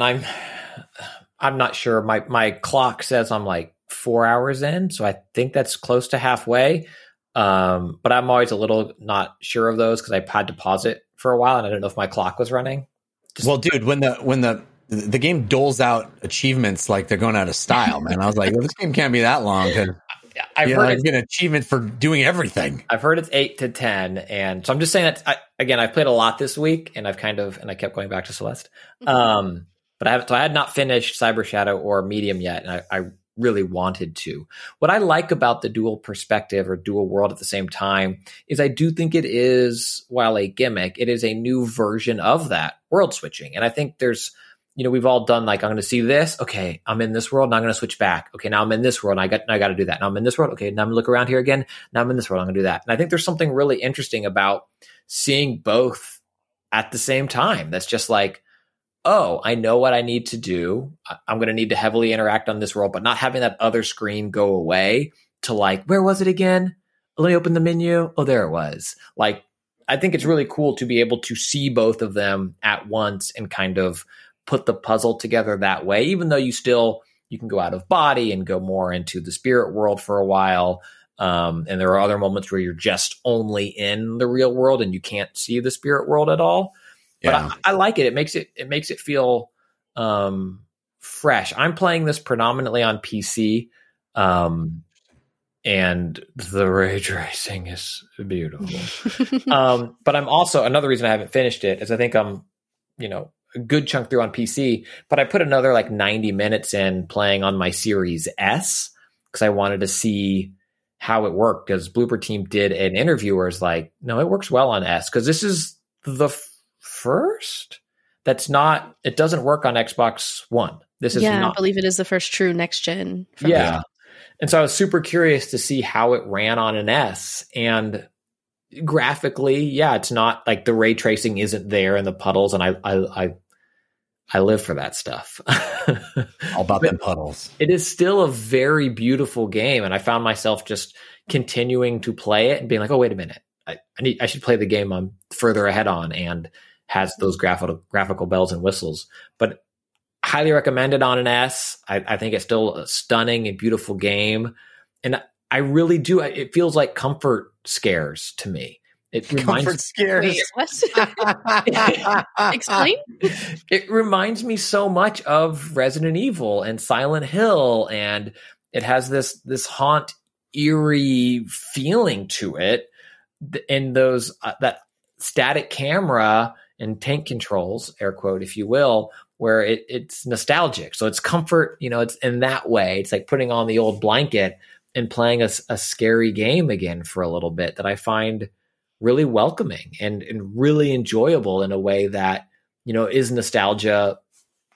B: I'm not sure. My clock says I'm like 4 hours in, so I think that's close to halfway. But I'm always a little not sure of those because I had to pause it for a while, and I don't know if my clock was running.
A: Well, dude, when the game doles out achievements like they're going out of style, man, I was like, well, this game can't be that long.
B: I've heard
A: it's an achievement for doing everything.
B: I've heard it's 8 to 10, and so I'm just saying that I've played a lot this week, and I kept going back to Celeste. But I had not finished Cyber Shadow or Medium yet, and I really wanted to. What I like about the dual perspective or dual world at the same time is I do think it is, while a gimmick, it is a new version of that world switching. And I think there's, we've all done like, I'm going to see this. Okay, I'm in this world. Now I'm going to switch back. Okay, now I'm in this world. And I got to do that. Now I'm in this world. Okay, now I'm going to look around here again. Now I'm in this world. I'm going to do that. And I think there's something really interesting about seeing both at the same time. That's just like, oh, I know what I need to do. I'm going to need to heavily interact on this world, but not having that other screen go away to like, where was it again? Let me open the menu. Oh, there it was. Like, I think it's really cool to be able to see both of them at once and kind of put the puzzle together that way, even though you can go out of body and go more into the spirit world for a while. And there are other moments where you're just only in the real world and you can't see the spirit world at all.
A: Yeah.
B: But I like it. It makes it feel fresh. I'm playing this predominantly on PC, and the ray tracing is beautiful. But I'm also, another reason I haven't finished it is I think I'm, a good chunk through on PC. But I put another like 90 minutes in playing on my Series S because I wanted to see how it worked. Because Blooper Team did an interview where it's like, no, it works well on S because this is the first it doesn't work on Xbox One. This is not,
C: I believe it is the first true next gen.
B: Yeah. And so I was super curious to see how it ran on an S, and graphically, it's not like the ray tracing isn't there in the puddles. And I live for that stuff.
A: All about them puddles. It
B: is still a very beautiful game. And I found myself just continuing to play it and being like, oh, wait a minute. I should play the game I'm further ahead on and has those graphical bells and whistles, but highly recommended on an S. I think it's still a stunning and beautiful game. And I really do. It feels like comfort scares to me.
A: Comfort scares.
C: Wait, what? Explain.
B: It reminds me so much of Resident Evil and Silent Hill. And it has this haunt, eerie feeling to it. And those, that static camera and tank controls, air quote, if you will, where it's nostalgic. So it's comfort, it's in that way. It's like putting on the old blanket and playing a scary game again for a little bit that I find really welcoming and really enjoyable in a way that, is nostalgia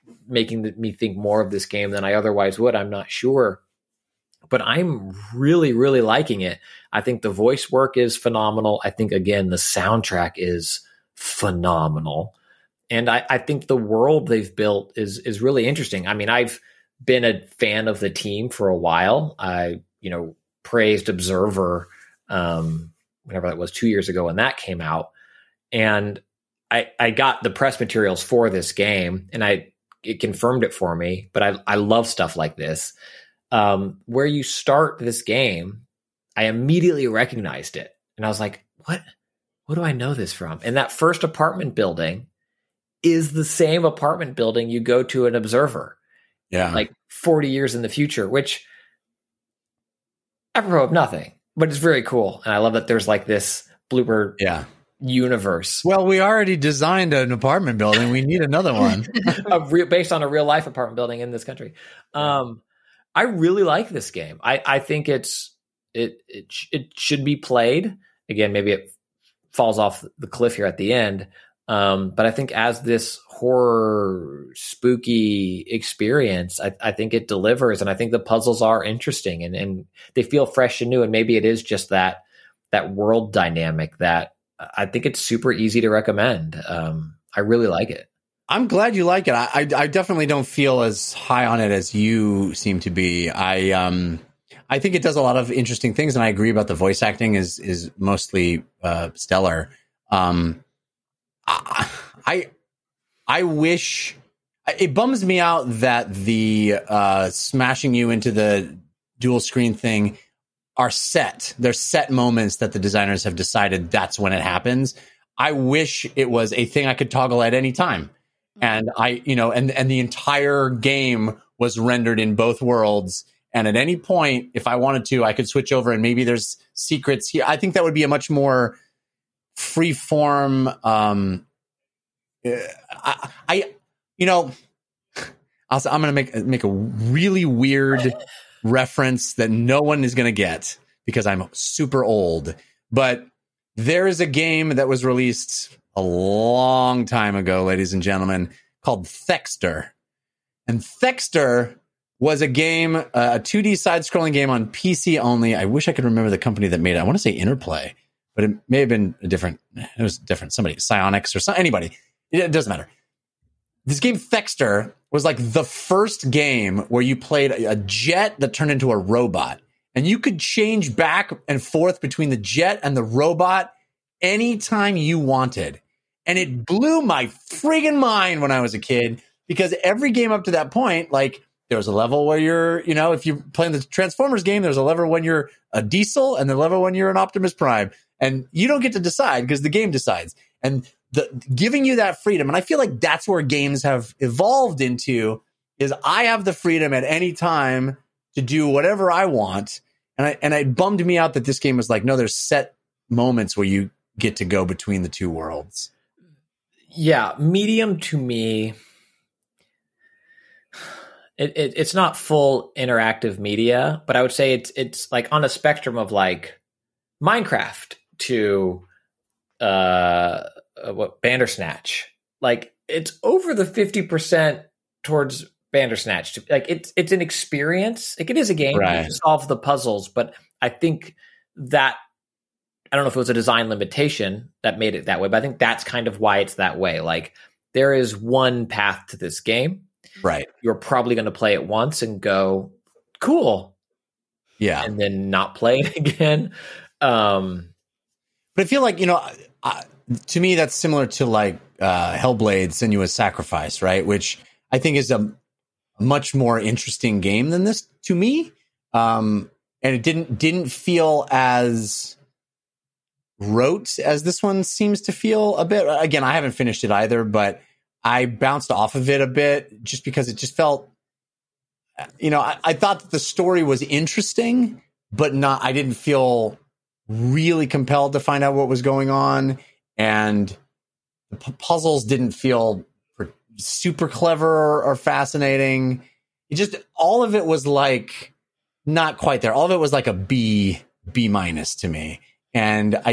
B: making me think more of this game than I otherwise would. I'm not sure. But I'm really, really liking it. I think the voice work is phenomenal. I think, again, the soundtrack is phenomenal. And I think the world they've built is really interesting. I mean, I've been a fan of the team for a while. I, praised Observer, whenever that was 2 years ago when that came out. And I got the press materials for this game and it confirmed it for me, but I love stuff like this. Where you start this game, I immediately recognized it. And I was like, what do I know this from? And that first apartment building is the same apartment building you go to an Observer.
A: Yeah.
B: Like 40 years in the future, which apropos of nothing, but it's very cool. And I love that there's like this blooper universe.
A: Well, we already designed an apartment building. We need another one.
B: Based on a real life apartment building in this country. I really like this game. I think it should be played. Again, maybe it falls off the cliff here at the end. But I think as this horror, spooky experience, I think it delivers, and I think the puzzles are interesting and they feel fresh and new. And maybe it is just that world dynamic that I think it's super easy to recommend. I really like it.
A: I'm glad you like it. I definitely don't feel as high on it as you seem to be. I think it does a lot of interesting things, and I agree about the voice acting is mostly stellar. I wish it bums me out that the smashing you into the dual screen thing are set. They're set moments that the designers have decided that's when it happens. I wish it was a thing I could toggle at any time. And and the entire game was rendered in both worlds. And at any point, if I wanted to, I could switch over and maybe there's secrets here. I think that would be a much more free form. I'm going to make a really weird reference that no one is going to get because I'm super old. But there is a game that was released a long time ago, ladies and gentlemen, called Thexter. And Thexter was a game, a 2D side-scrolling game on PC only. I wish I could remember the company that made it. I want to say Interplay, but it may have been different. Somebody, Psyonix or anybody. It doesn't matter. This game Thexter was like the first game where you played a jet that turned into a robot. And you could change back and forth between the jet and the robot anytime you wanted. And it blew my friggin' mind when I was a kid, because every game up to that point, like there was a level where you're, if you're playing the Transformers game, there's a level when you're a Diesel and the level when you're an Optimus Prime. And you don't get to decide because the game decides. And giving you that freedom. And I feel like that's where games have evolved into, is I have the freedom at any time to do whatever I want. And it bummed me out that this game was like, no, there's set moments where you get to go between the two worlds.
B: Yeah. Medium to me, it's not full interactive media, but I would say it's like on a spectrum of like Minecraft to Bandersnatch. Like it's over the 50% towards Bandersnatch. Like it's an experience. Like it is a game, right, to solve the puzzles, but I think that, I don't know if it was a design limitation that made it that way, but I think that's kind of why it's that way. Like there is one path to this game.
A: Right. You're
B: probably going to play it once and go, cool.
A: Yeah.
B: And then not play it again.
A: But I feel like, to me, that's similar to like Hellblade: Senua's Sacrifice, right? Which I think is a much more interesting game than this to me. And it didn't feel as rote as this one seems to feel a bit. Again, I haven't finished it either, but I bounced off of it a bit just because it just felt, I thought that the story was interesting, but I didn't feel really compelled to find out what was going on. And the puzzles didn't feel super clever or fascinating. All of it was like not quite there. All of it was like a B- to me. And I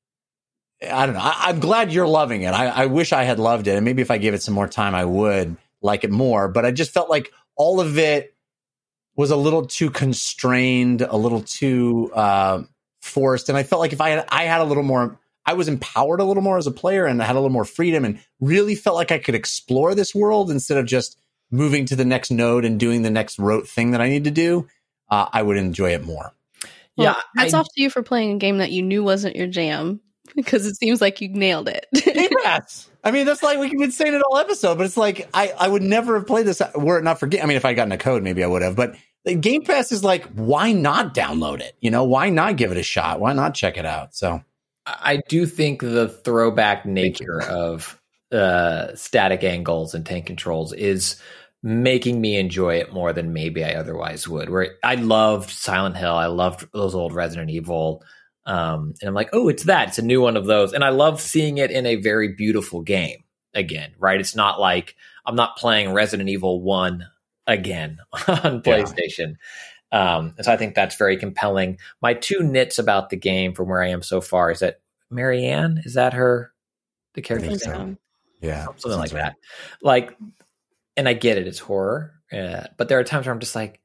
A: don't know. I'm glad you're loving it. I wish I had loved it. And maybe if I gave it some more time, I would. like it more. But I just felt like all of it was a little too constrained, a little too forced. And I felt like if I had a little more, I was empowered a little more as a player and I had a little more freedom and really felt like I could explore this world instead of just moving to the next node and doing the next rote thing that I need to do, I would enjoy it more.
C: Well, hats off to you for playing a game that you knew wasn't your jam, because it seems like you nailed it.
A: Yes. I mean, that's like, we've been saying it all episode, but it's like, I would never have played this were it not for, I mean, if I'd gotten a code, maybe I would have, but the Game Pass is like, why not download it? You know, why not give it a shot? Why not check it out? So
B: I do think the throwback nature of static angles and tank controls is making me enjoy it more than maybe I otherwise would. Where I loved Silent Hill, I loved those old Resident Evil, and I'm like, oh, it's a new one of those, and I love seeing it in a very beautiful game again. Right? It's not like I'm not playing Resident Evil 1 again on PlayStation. And so I think that's very compelling. My two nits about the game from where I am so far is that Marianne, is that the character's name?
A: Yeah.
B: Something like that. Like, and I get it, it's horror. But there are times where I'm just like,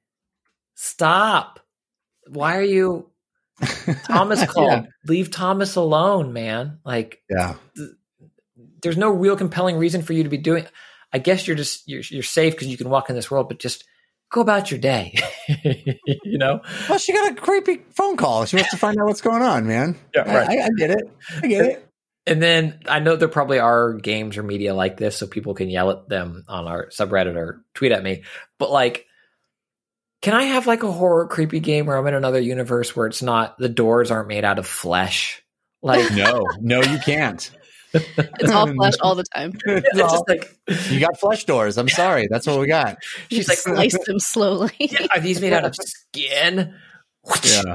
B: stop. Why are you Thomas called? Leave Thomas alone, man. Like, there's no real compelling reason for you to be doing. I guess you're safe because you can walk in this world, but just go about your day. You know?
A: Well, she got a creepy phone call. She wants to find out what's going on, man. Yeah, right. I get it.
B: And then I know there probably are games or media like this, so people can yell at them on our subreddit or tweet at me. But like, can I have like a horror creepy game where I'm in another universe where it's not, the doors aren't made out of flesh? Like,
A: no, you can't.
C: It's all flesh all the time.
B: It's just like,
A: you got flesh doors. I'm sorry. That's what we got.
C: She's like, slice them slowly.
B: Yeah, are these made out of skin?
A: Yeah.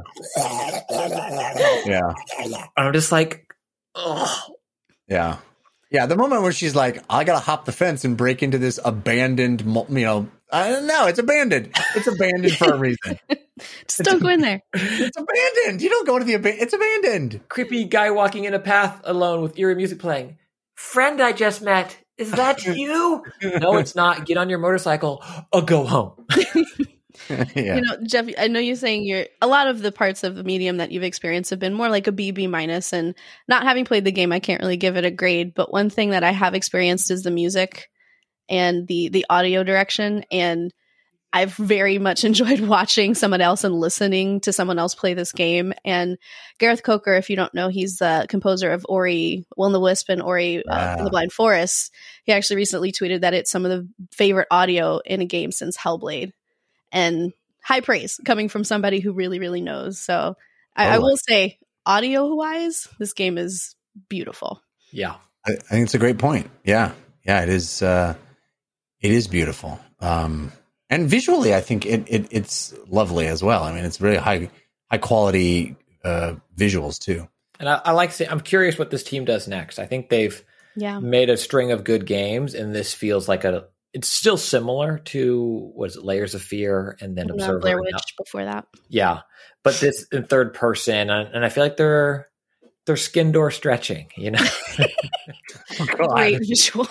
B: I'm just like, oh.
A: Yeah. Yeah. The moment where she's like, I got to hop the fence and break into this abandoned, I don't know. It's abandoned. It's abandoned for a reason.
C: Just don't go in there.
A: It's abandoned. You don't go to the it's abandoned.
B: Creepy guy walking in a path alone with eerie music playing. Friend I just met. Is that you? No, it's not. Get on your motorcycle or go home.
A: Yeah.
C: You know, Jeff, I know you're saying a lot of the parts of the medium that you've experienced have been more like a B minus, and not having played the game, I can't really give it a grade. But one thing that I have experienced is the music and the audio direction. And I've very much enjoyed watching someone else and listening to someone else play this game. And Gareth Coker, if you don't know, he's the composer of Ori, Will and the Wisp, and Ori in the Blind Forest. He actually recently tweeted that it's some of the favorite audio in a game since Hellblade. And high praise coming from somebody who really, really knows. So I will say, audio-wise, this game is beautiful.
B: Yeah.
A: I think it's a great point. Yeah. Yeah, it is. It is beautiful. And visually, I think it's lovely as well. I mean, it's very high quality visuals too.
B: And I like to say, I'm curious what this team does next. I think they've made a string of good games, and this feels like it's still similar to, what is it, Layers of Fear, and then Observer.
C: Blair Witch before that.
B: Yeah. But this in third person, and I feel like they're skin door stretching, you know?
C: Great visual.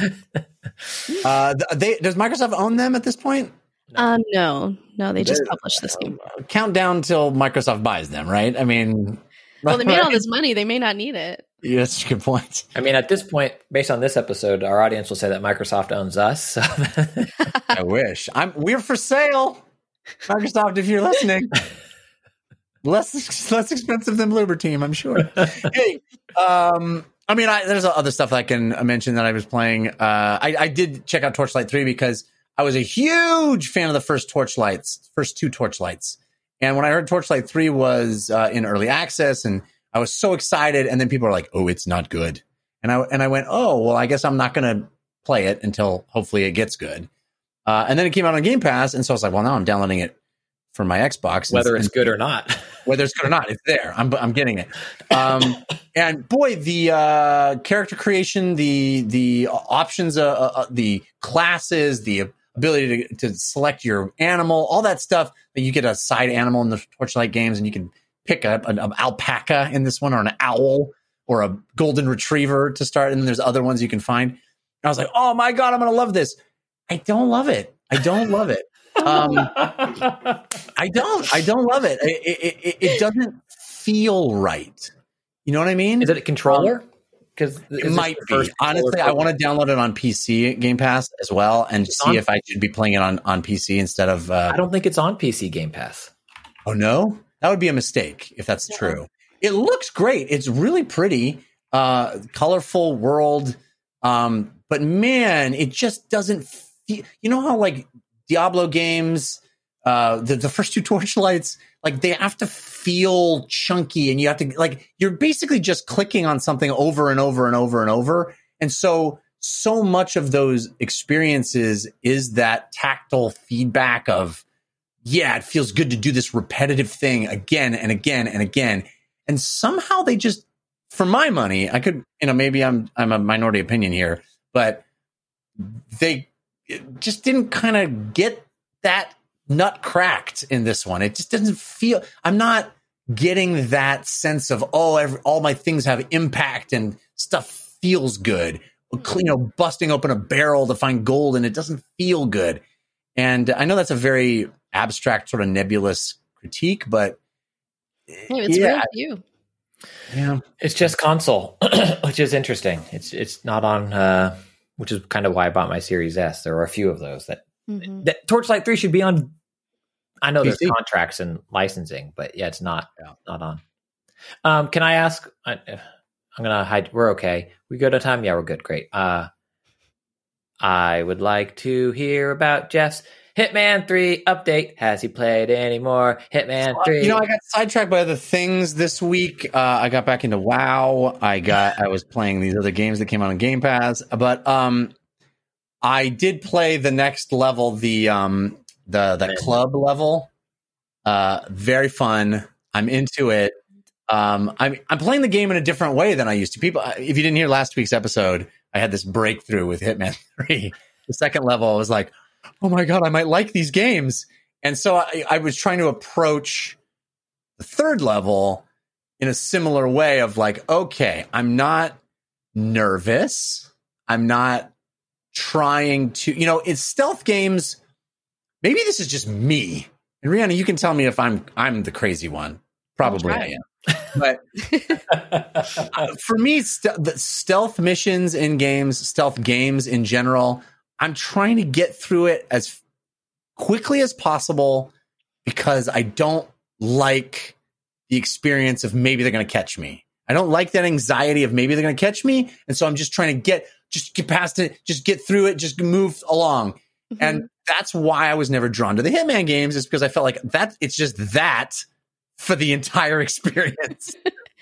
A: Does Microsoft own them at this point?
C: No, they just published this game.
A: Countdown till Microsoft buys them, right? I mean,
C: well, they made all this money; they may not need it.
A: Yeah, that's a good point.
B: I mean, at this point, based on this episode, our audience will say that Microsoft owns us. So.
A: I wish. We're for sale, Microsoft. If you're listening, less expensive than Bloober Team, I'm sure. Hey, I mean, there's other stuff I can mention that I was playing. I did check out Torchlight 3 because I was a huge fan of the first two Torchlights. And when I heard Torchlight 3 was in early access, and I was so excited, and then people are like, "Oh, it's not good," and I went, "Oh, well, I guess I'm not going to play it until hopefully it gets good." And then it came out on Game Pass, and so I was like, "Well, now I'm downloading it for my Xbox,
B: whether it's good or not."
A: Whether it's good or not, it's there. I'm getting it. And boy, the character creation, the options, the classes, the ability to select your animal, all that stuff. That you get a side animal in the Torchlight games, and you can pick up an alpaca in this one, or an owl, or a golden retriever to start. And then there's other ones you can find. And I was like, oh my God, I'm going to love this. I don't love it. I don't love it. I don't love it. It doesn't feel right. You know what I mean?
B: Is it a controller? Because
A: it might be. Honestly, I want to download it on PC Game Pass as well and see if I should be playing it on PC instead of.
B: I don't think it's on PC Game Pass.
A: Oh no, that would be a mistake if that's true. It looks great. It's really pretty, colorful world. But man, it just doesn't feel. You know how like Diablo games, the first two Torchlights, like they have to feel chunky, and you have to like you're basically just clicking on something over and over and over and over, and so much of those experiences is that tactile feedback of, yeah, it feels good to do this repetitive thing again and again and again, and somehow they just, for my money, I could, maybe I'm a minority opinion here, but they just didn't kind of get that nut cracked in this one. It just doesn't feel, I'm not getting that sense of, all my things have impact and stuff feels good. Busting open a barrel to find gold and it doesn't feel good. And I know that's a very abstract, sort of nebulous critique, but
C: it's real to you.
A: Yeah,
B: it's just console, which is interesting. It's not on, which is kind of why I bought my Series S. There were a few of those that Torchlight 3 should be on. I know there's contracts and licensing, but yeah, it's not on. Can I ask? I'm gonna hide. We're okay. We good on time? Yeah, we're good. Great. I would like to hear about Jeff's Hitman 3 update. Has he played any more Hitman 3?
A: I got sidetracked by other things this week. I got back into WoW. I was playing these other games that came out on Game Pass, but I did play the next level, the club level. Very fun. I'm into it. I'm playing the game in a different way than I used to. People, if you didn't hear last week's episode, I had this breakthrough with Hitman 3. The second level, I was like, oh my God, I might like these games. And so I was trying to approach the third level in a similar way of like, okay, I'm not nervous. I'm not trying to, it's stealth games. Maybe this is just me. And Rihanna, you can tell me if I'm the crazy one. Probably I am. But for me, the stealth missions in games, stealth games in general, I'm trying to get through it as quickly as possible because I don't like the experience of maybe they're going to catch me. I don't like that anxiety of maybe they're going to catch me. And so I'm just trying to get past it, just get through it, just move along. Mm-hmm. And that's why I was never drawn to the Hitman games, is because I felt like that it's just that for the entire experience,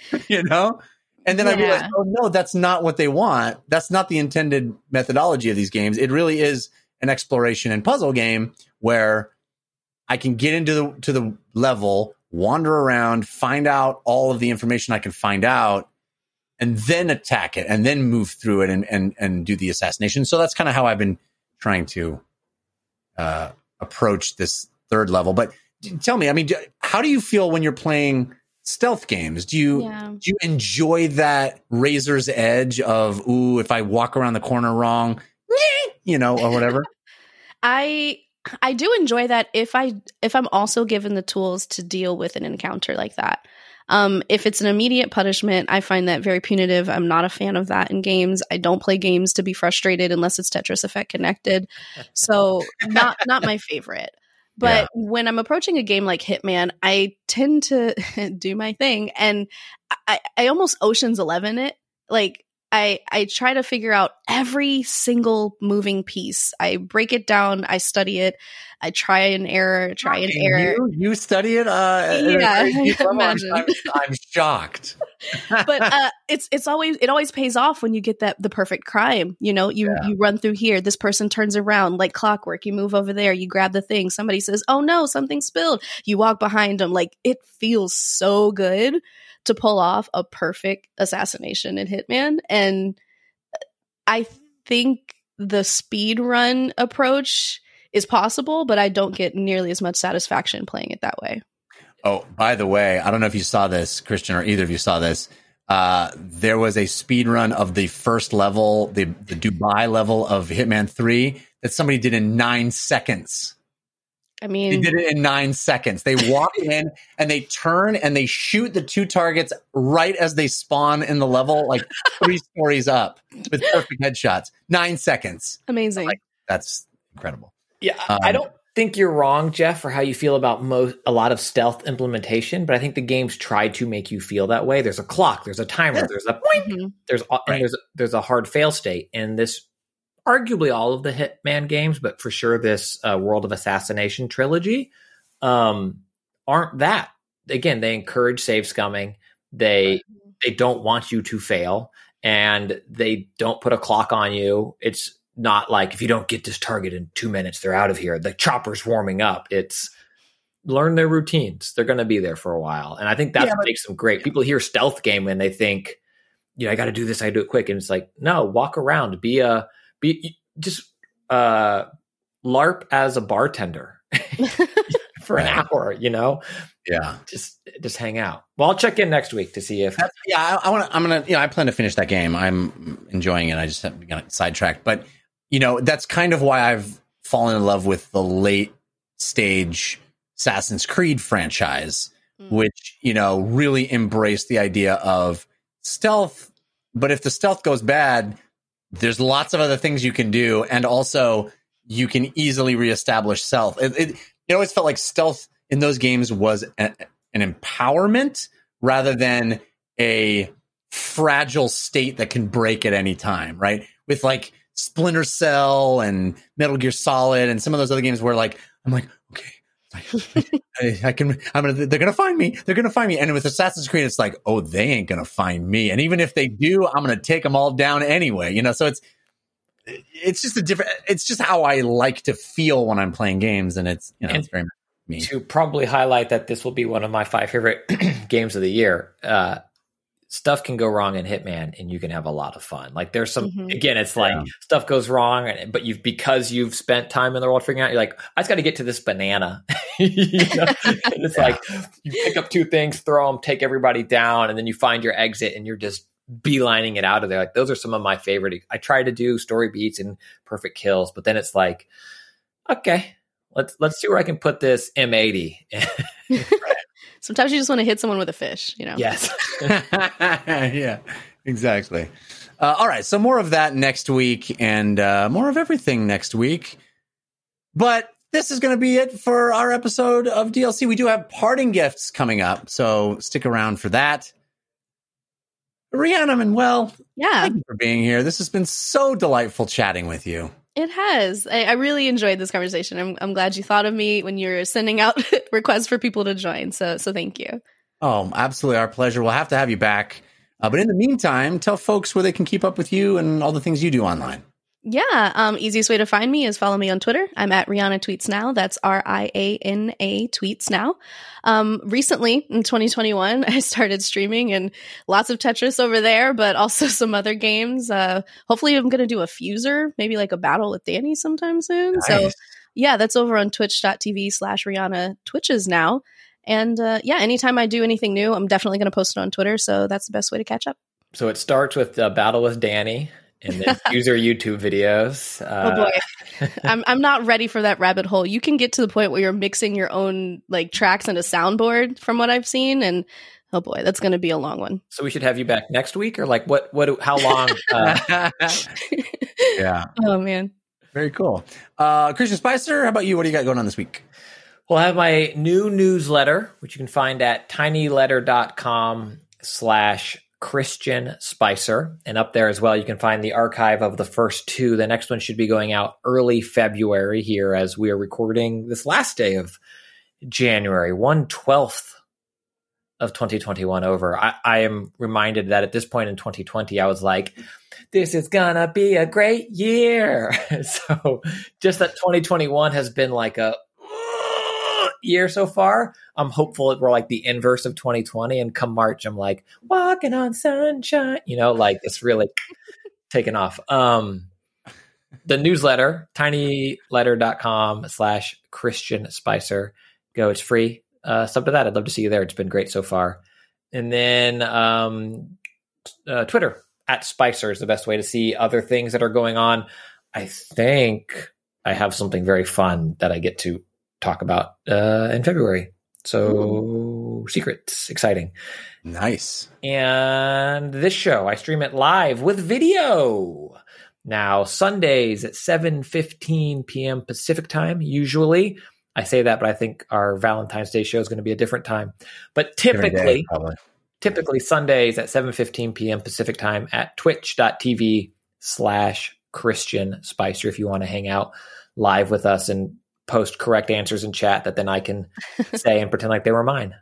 A: And then I realized, oh no, that's not what they want. That's not the intended methodology of these games. It really is an exploration and puzzle game where I can get into the level, wander around, find out all of the information I can find out, and then attack it, and then move through it and do the assassination. So that's kind of how I've been trying to approach this third level. But tell me, how do you feel when you're playing stealth games? Do you enjoy that razor's edge of, if I walk around the corner wrong, or whatever?
C: I do enjoy that if I'm also given the tools to deal with an encounter like that. If it's an immediate punishment, I find that very punitive. I'm not a fan of that in games. I don't play games to be frustrated unless it's Tetris Effect connected. So not my favorite. But when I'm approaching a game like Hitman, I tend to do my thing, and I almost Ocean's 11 it. Like I try to figure out every single moving piece. I break it down. I study it. I try and error.
A: You study it?
C: Imagine.
A: I'm shocked.
C: But it always pays off when you get the perfect crime. You run through here. This person turns around like clockwork. You move over there. You grab the thing. Somebody says, "Oh no, something spilled." You walk behind them. Like, it feels so good to pull off a perfect assassination in Hitman. And I think the speed run approach is possible, but I don't get nearly as much satisfaction playing it that way.
A: Oh, by the way, I don't know if you saw this, Christian, or either of you saw this. There was a speed run of the first level, the Dubai level of Hitman 3 that somebody did in 9 seconds.
C: I
A: They
C: mean,
A: did it in 9 seconds. They walk in and they turn and they shoot the 2 targets right as they spawn in the level, like 3 stories up with perfect headshots. 9 seconds.
C: amazing.
A: That's incredible.
B: Yeah, I don't think you're wrong, Jeff, for how you feel about a lot of stealth implementation, but I think the games try to make you feel that way. There's a clock, there's a timer, there's a point,
C: Mhm.
B: there's a hard fail state, and this arguably all of the Hitman games, but for sure this World of Assassination trilogy aren't that. Again, they encourage save scumming. They don't want you to fail, and they don't put a clock on you. It's not like if you don't get this target in 2 minutes, they're out of here. The chopper's warming up. It's learn their routines. They're going to be there for a while. And I think that's what makes them great. People hear stealth game and they think, I got to do this. I do it quick. And it's like, no, walk around, just LARP as a bartender for an hour,
A: Yeah.
B: just hang out. Well, I'll check in next week to see if
A: I plan to finish that game. I'm enjoying it. I just haven't got sidetracked, but that's kind of why I've fallen in love with the late stage Assassin's Creed franchise, which, really embraced the idea of stealth. But if the stealth goes bad, there's lots of other things you can do. And also you can easily reestablish self. It always felt like stealth in those games was an empowerment rather than a fragile state that can break at any time, right? With like Splinter Cell and Metal Gear Solid and some of those other games where I'm like, okay, they're gonna find me. They're gonna find me. And with Assassin's Creed, it's like, oh, they ain't gonna find me. And even if they do, I'm gonna take them all down anyway. So it's just it's just how I like to feel when I'm playing games, and it's it's very much me.
B: To probably highlight that this will be one of my 5 favorite games of the year. Stuff can go wrong in Hitman and you can have a lot of fun. Like there's some, again, it's like stuff goes wrong, but because you've spent time in the world figuring out, you're like, I just got to get to this banana. And it's like you pick up 2 things, throw them, take everybody down, and then you find your exit and you're just beelining it out of there. Like those are some of my favorite. I try to do story beats and perfect kills, but then it's like, okay, let's see where I can put this M80.
C: Sometimes you just want to hit someone with a fish,
B: Yes.
A: Yeah, exactly. All right. So more of that next week and more of everything next week. But this is going to be it for our episode of DLC. We do have parting gifts coming up, so stick around for that. Rhiannon Manuel, thank you for being here. This has been so delightful chatting with you.
C: It has. I really enjoyed this conversation. I'm glad you thought of me when you're sending out requests for people to join. So thank you.
A: Oh, absolutely. Our pleasure. We'll have to have you back. But in the meantime, tell folks where they can keep up with you and all the things you do online.
C: Yeah. Easiest way to find me is follow me on Twitter. I'm at Rihanna Tweets Now. That's RIANA Tweets Now. Recently in 2021, I started streaming and lots of Tetris over there, but also some other games. Hopefully I'm going to do a Fuser, maybe like a battle with Danny sometime soon.
A: Nice.
C: So yeah, that's over on twitch.tv/Rihanna Twitches now. And anytime I do anything new, I'm definitely going to post it on Twitter. So that's the best way to catch up.
B: So it starts with Battle with Danny. And then user YouTube videos.
C: Oh boy, I'm not ready for that rabbit hole. You can get to the point where you're mixing your own tracks into soundboard, from what I've seen, and oh boy, that's going to be a long one.
B: So we should have you back next week, or how long?
A: Yeah.
C: Oh man.
A: Very cool. Christian Spicer, how about you? What do you got going on this week?
B: Well, I have my new newsletter, which you can find at tinyletter.com/Christian Spicer. And up there as well, you can find the archive of the first 2. The next one should be going out early February here as we are recording this last day of January, 1/12 of 2021 over. I am reminded that at this point in 2020, I was like, this is gonna be a great year. So just that 2021 has been like a year so far. I'm hopeful we're like the inverse of 2020, and come March I'm like walking on sunshine, it's really taken off. The newsletter, tinyletter.com/Christian Spicer. Go, it's free. Sub to that. I'd love to see you there. It's been great so far. And then Twitter @Spicer is the best way to see other things that are going on. I think I have something very fun that I get to talk about in February. So secrets, exciting.
A: Nice.
B: And this show, I stream it live with video. Now, Sundays at 7:15 p.m. Pacific time, usually. I say that, but I think our Valentine's Day show is going to be a different time. But typically, Sundays at 7:15 p.m. Pacific time at twitch.tv/Christian Spicer if you want to hang out live with us and post correct answers in chat that then I can say and pretend like they were mine.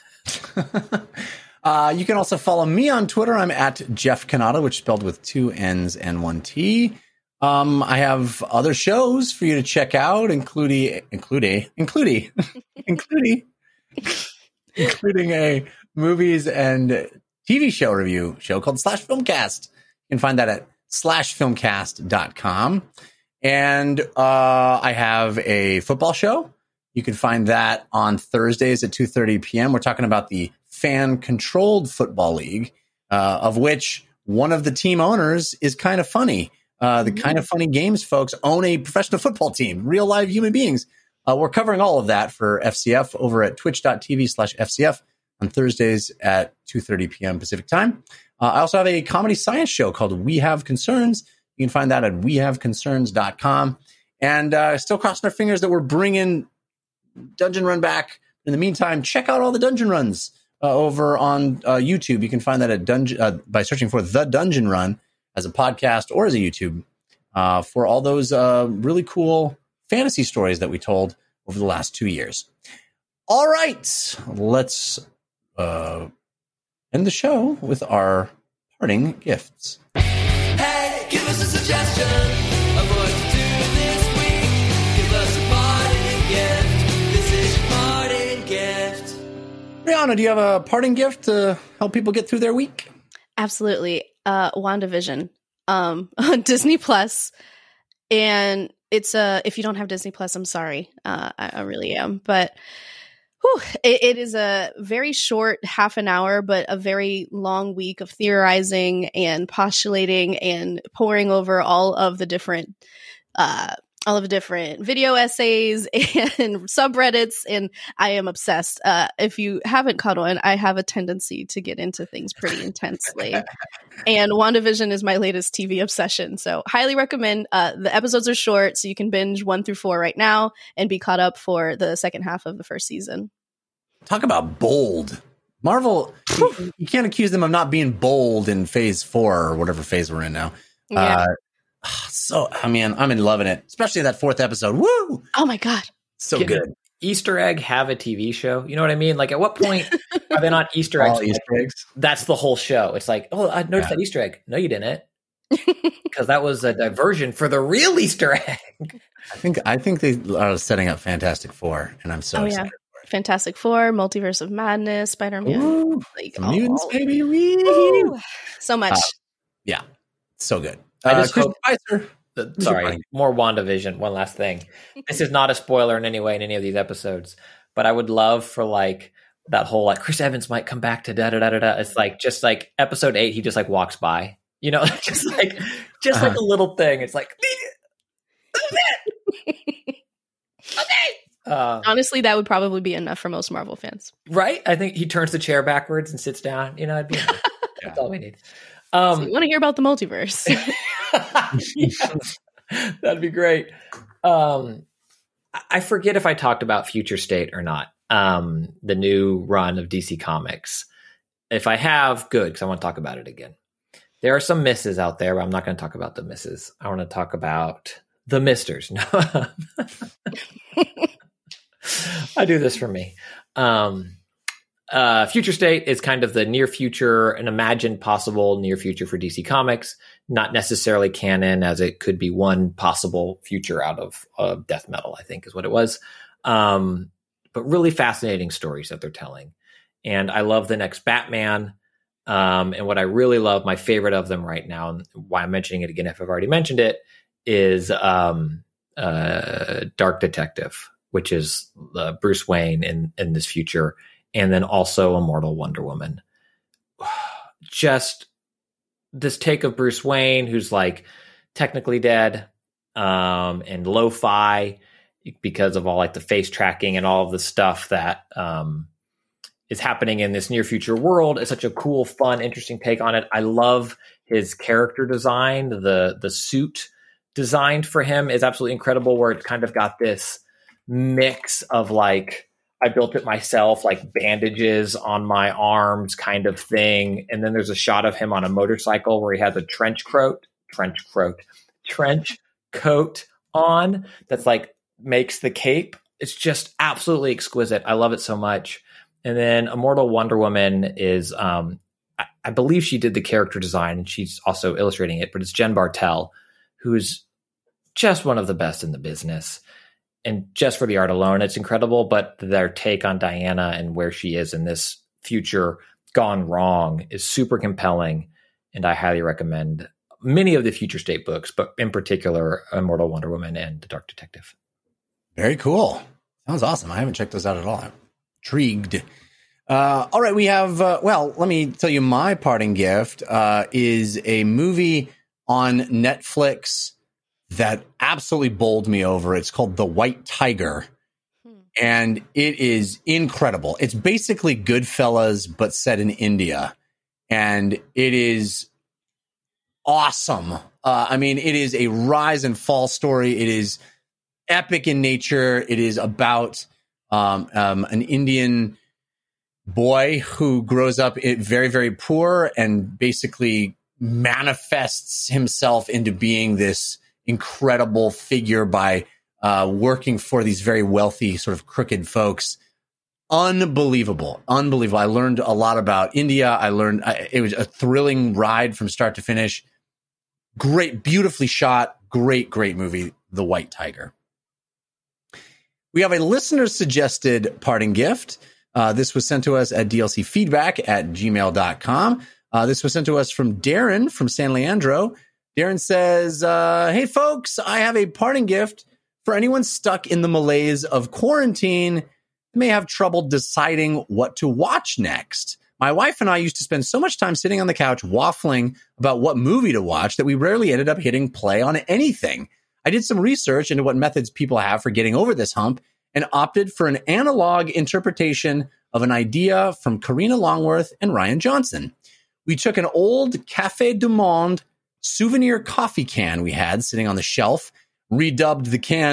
A: You can also follow me on Twitter. I'm at Jeff Cannata, which is spelled with 2 N's and 1 T. I have other shows for you to check out, including a movies and TV show review show called Slash Filmcast. You can find that at slashfilmcast.com. And I have a football show. You can find that on Thursdays at 2:30 p.m. We're talking about the fan-controlled football league, of which one of the team owners is Kind of Funny. The Kind of Funny Games folks own a professional football team, real live human beings. We're covering all of that for FCF over at twitch.tv/FCF on Thursdays at 2:30 p.m. Pacific time. I also have a comedy science show called We Have Concerns. You can find that at wehaveconcerns.com. And still crossing our fingers that we're bringing Dungeon Run back. In the meantime, check out all the Dungeon Runs over on YouTube. You can find that at by searching for The Dungeon Run as a podcast or as a YouTube for all those really cool fantasy stories that we told over the last 2 years. All right, let's end the show with our parting gifts.
D: Hey, give us a suggestion of what to do this week. Give us a parting gift. This is your parting gift.
A: Rihanna, do you have a parting gift to help people get through their week?
C: Absolutely. WandaVision on Disney Plus. And it's if you don't have Disney Plus, I'm sorry. I really am. But it is a very short half an hour, but a very long week of theorizing and postulating and poring over all of the different video essays and subreddits, and I am obsessed. If you haven't caught on, I have a tendency to get into things pretty intensely. And WandaVision is my latest TV obsession, so highly recommend. The episodes are short, so you can binge 1 through 4 right now and be caught up for the second half of the first season.
A: Talk about bold. Marvel, you can't accuse them of not being bold in phase 4 or whatever phase we're in now.
C: Yeah.
A: I'm in loving it, especially that 4th episode. Woo!
C: Oh my God.
A: So good.
B: Easter egg have a TV show? You know what I mean? Like, at what point are they not Easter eggs?
A: All Easter eggs?
B: That's the whole show. It's like, oh, I noticed that Easter egg. No, you didn't. Because that was a diversion for the real Easter egg.
A: I think they are setting up Fantastic Four, and I'm so excited.
C: Yeah. Fantastic Four, Multiverse of Madness, Spider-Man.
A: Mutants, baby.
C: Woo. So much.
A: Yeah. So good.
B: I just
A: Chris
B: hope-
A: Spicer.
B: Sorry, more WandaVision. One last thing. This is not a spoiler in any way in any of these episodes, but I would love for like that whole like Chris Evans might come back to da da da da da. It's like just like episode 8, he just like walks by, you know, just like a little thing. It's like,
C: honestly, that would probably be enough for most Marvel fans,
B: right? I think he turns the chair backwards and sits down. You know, it'd be enough. That's all we need.
C: So you want to hear about the multiverse?
B: Yes, that'd be great. I forget if I talked about Future State or not. The new run of DC Comics. If I have, good, because I want to talk about it again. There are some misses out there, but I'm not going to talk about the misses. I want to talk about the misters. No, I do this for me. Future State is kind of the near future, an imagined possible near future for DC Comics, not necessarily canon, as it could be one possible future out of Death Metal, I think is what it was. But really fascinating stories that they're telling. And I love the next Batman. And what I really love, my favorite of them right now, and why I'm mentioning it again if I've already mentioned it, is Dark Detective, which is Bruce Wayne in this future. And then also Immortal Wonder Woman. Just this take of Bruce Wayne, who's like technically dead, and lo-fi because of all like the face tracking and all of the stuff that is happening in this near future world. It's such a cool, fun, interesting take on it. I love his character design. The suit designed for him is absolutely incredible, where it kind of got this mix of like, I built it myself, like bandages on my arms kind of thing. And then there's a shot of him on a motorcycle where he has a trench coat on that's like makes the cape. It's just absolutely exquisite. I love it so much. And then Immortal Wonder Woman is, I believe she did the character design and she's also illustrating it, but it's Jen Bartel, who's just one of the best in the business. And just for the art alone, it's incredible. But their take on Diana and where she is in this future gone wrong is super compelling. And I highly recommend many of the Future State books, but in particular, Immortal Wonder Woman and The Dark Detective.
A: Very cool. Sounds awesome. I haven't checked those out at all. I'm intrigued. All right. We have, well, let me tell you, my parting gift is a movie on Netflix that absolutely bowled me over. It's called The White Tiger, and it is incredible. It's basically Goodfellas, but set in India, and it is awesome. I mean, it is a rise and fall story. It is epic in nature. It is about an Indian boy who grows up very, very poor and basically manifests himself into being this incredible figure by working for these very wealthy, sort of crooked folks. Unbelievable. I learned a lot about India. It was a thrilling ride from start to finish. Great, beautifully shot. Great movie, The White Tiger. We have a listener suggested parting gift. This was sent to us at dlcfeedback@gmail.com. This was sent to us from Darren from San Leandro. Darren says, hey, folks, I have a parting gift for anyone stuck in the malaise of quarantine who may have trouble deciding what to watch next. My wife and I used to spend so much time sitting on the couch waffling about what movie to watch that we rarely ended up hitting play on anything. I did some research into what methods people have for getting over this hump and opted for an analog interpretation of an idea from Karina Longworth and Ryan Johnson. We took an old Café du Monde souvenir coffee can we had sitting on the shelf, redubbed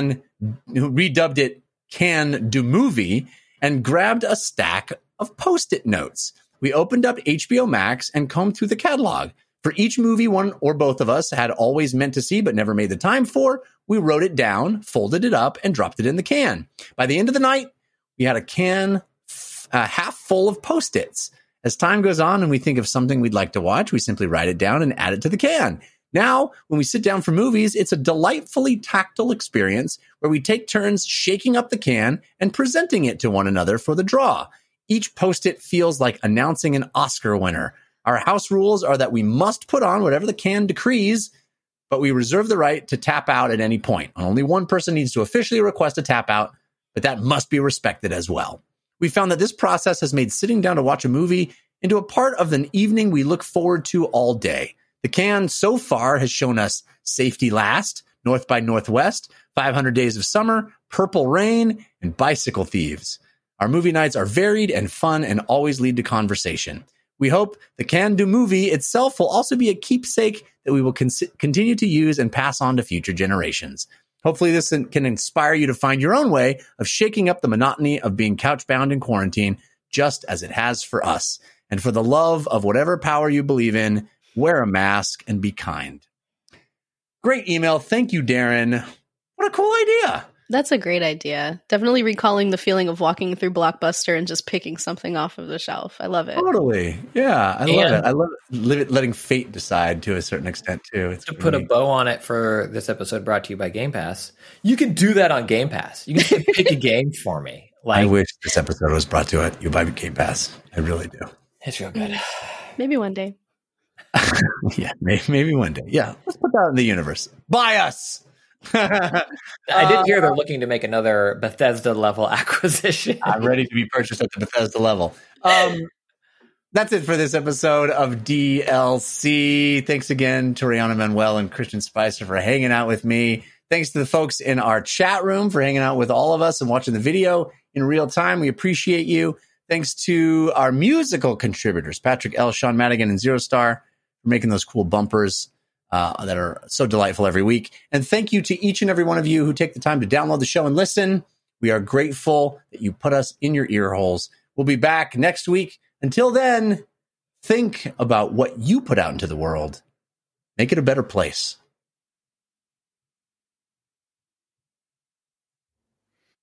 A: it Can Do Movie, and grabbed a stack of Post-it notes. We opened up HBO Max and combed through the catalog. For each movie one or both of us had always meant to see but never made the time for, we wrote it down, folded it up, and dropped it in the can. By the end of the night, we had a can half full of Post-its. As time goes on and we think of something we'd like to watch, we simply write it down and add it to the can. Now, when we sit down for movies, it's a delightfully tactile experience where we take turns shaking up the can and presenting it to one another for the draw. Each Post-it feels like announcing an Oscar winner. Our house rules are that we must put on whatever the can decrees, but we reserve the right to tap out at any point. Only one person needs to officially request a tap out, but that must be respected as well. We found that this process has made sitting down to watch a movie into a part of an evening we look forward to all day. The can so far has shown us Safety Last, North by Northwest, 500 Days of Summer, Purple Rain, and Bicycle Thieves. Our movie nights are varied and fun and always lead to conversation. We hope the Can Do Movie itself will also be a keepsake that we will continue to use and pass on to future generations. Hopefully this can inspire you to find your own way of shaking up the monotony of being couch-bound in quarantine, just as it has for us. And for the love of whatever power you believe in, wear a mask and be kind. Great email. Thank you, Darren. What a cool idea.
C: That's a great idea. Definitely recalling the feeling of walking through Blockbuster and just picking something off of the shelf. I love it.
A: Totally. Yeah, I love it. I love letting fate decide to a certain extent, too. It's
B: to put a bow on it for this episode brought to you by Game Pass, you can do that on Game Pass. You can say, pick a game for me.
A: I wish this episode was brought to you by Game Pass. I really do.
B: It's real good.
C: Maybe one day.
A: Yeah, maybe one day. Yeah, let's put that in the universe. Buy us.
B: I did hear they're looking to make another Bethesda level acquisition.
A: I'm ready to be purchased at the Bethesda level. That's it for this episode of DLC. Thanks again to Rihanna Manuel and Christian Spicer for hanging out with me. Thanks to the folks in our chat room for hanging out with all of us and watching the video in real time. We appreciate you. Thanks to our musical contributors, Patrick L., Sean Madigan, and Zero Star, for making those cool bumpers that are so delightful every week. And thank you to each and every one of you who take the time to download the show and listen. We are grateful that you put us in your ear holes. We'll be back next week. Until then, think about what you put out into the world. Make it a better place.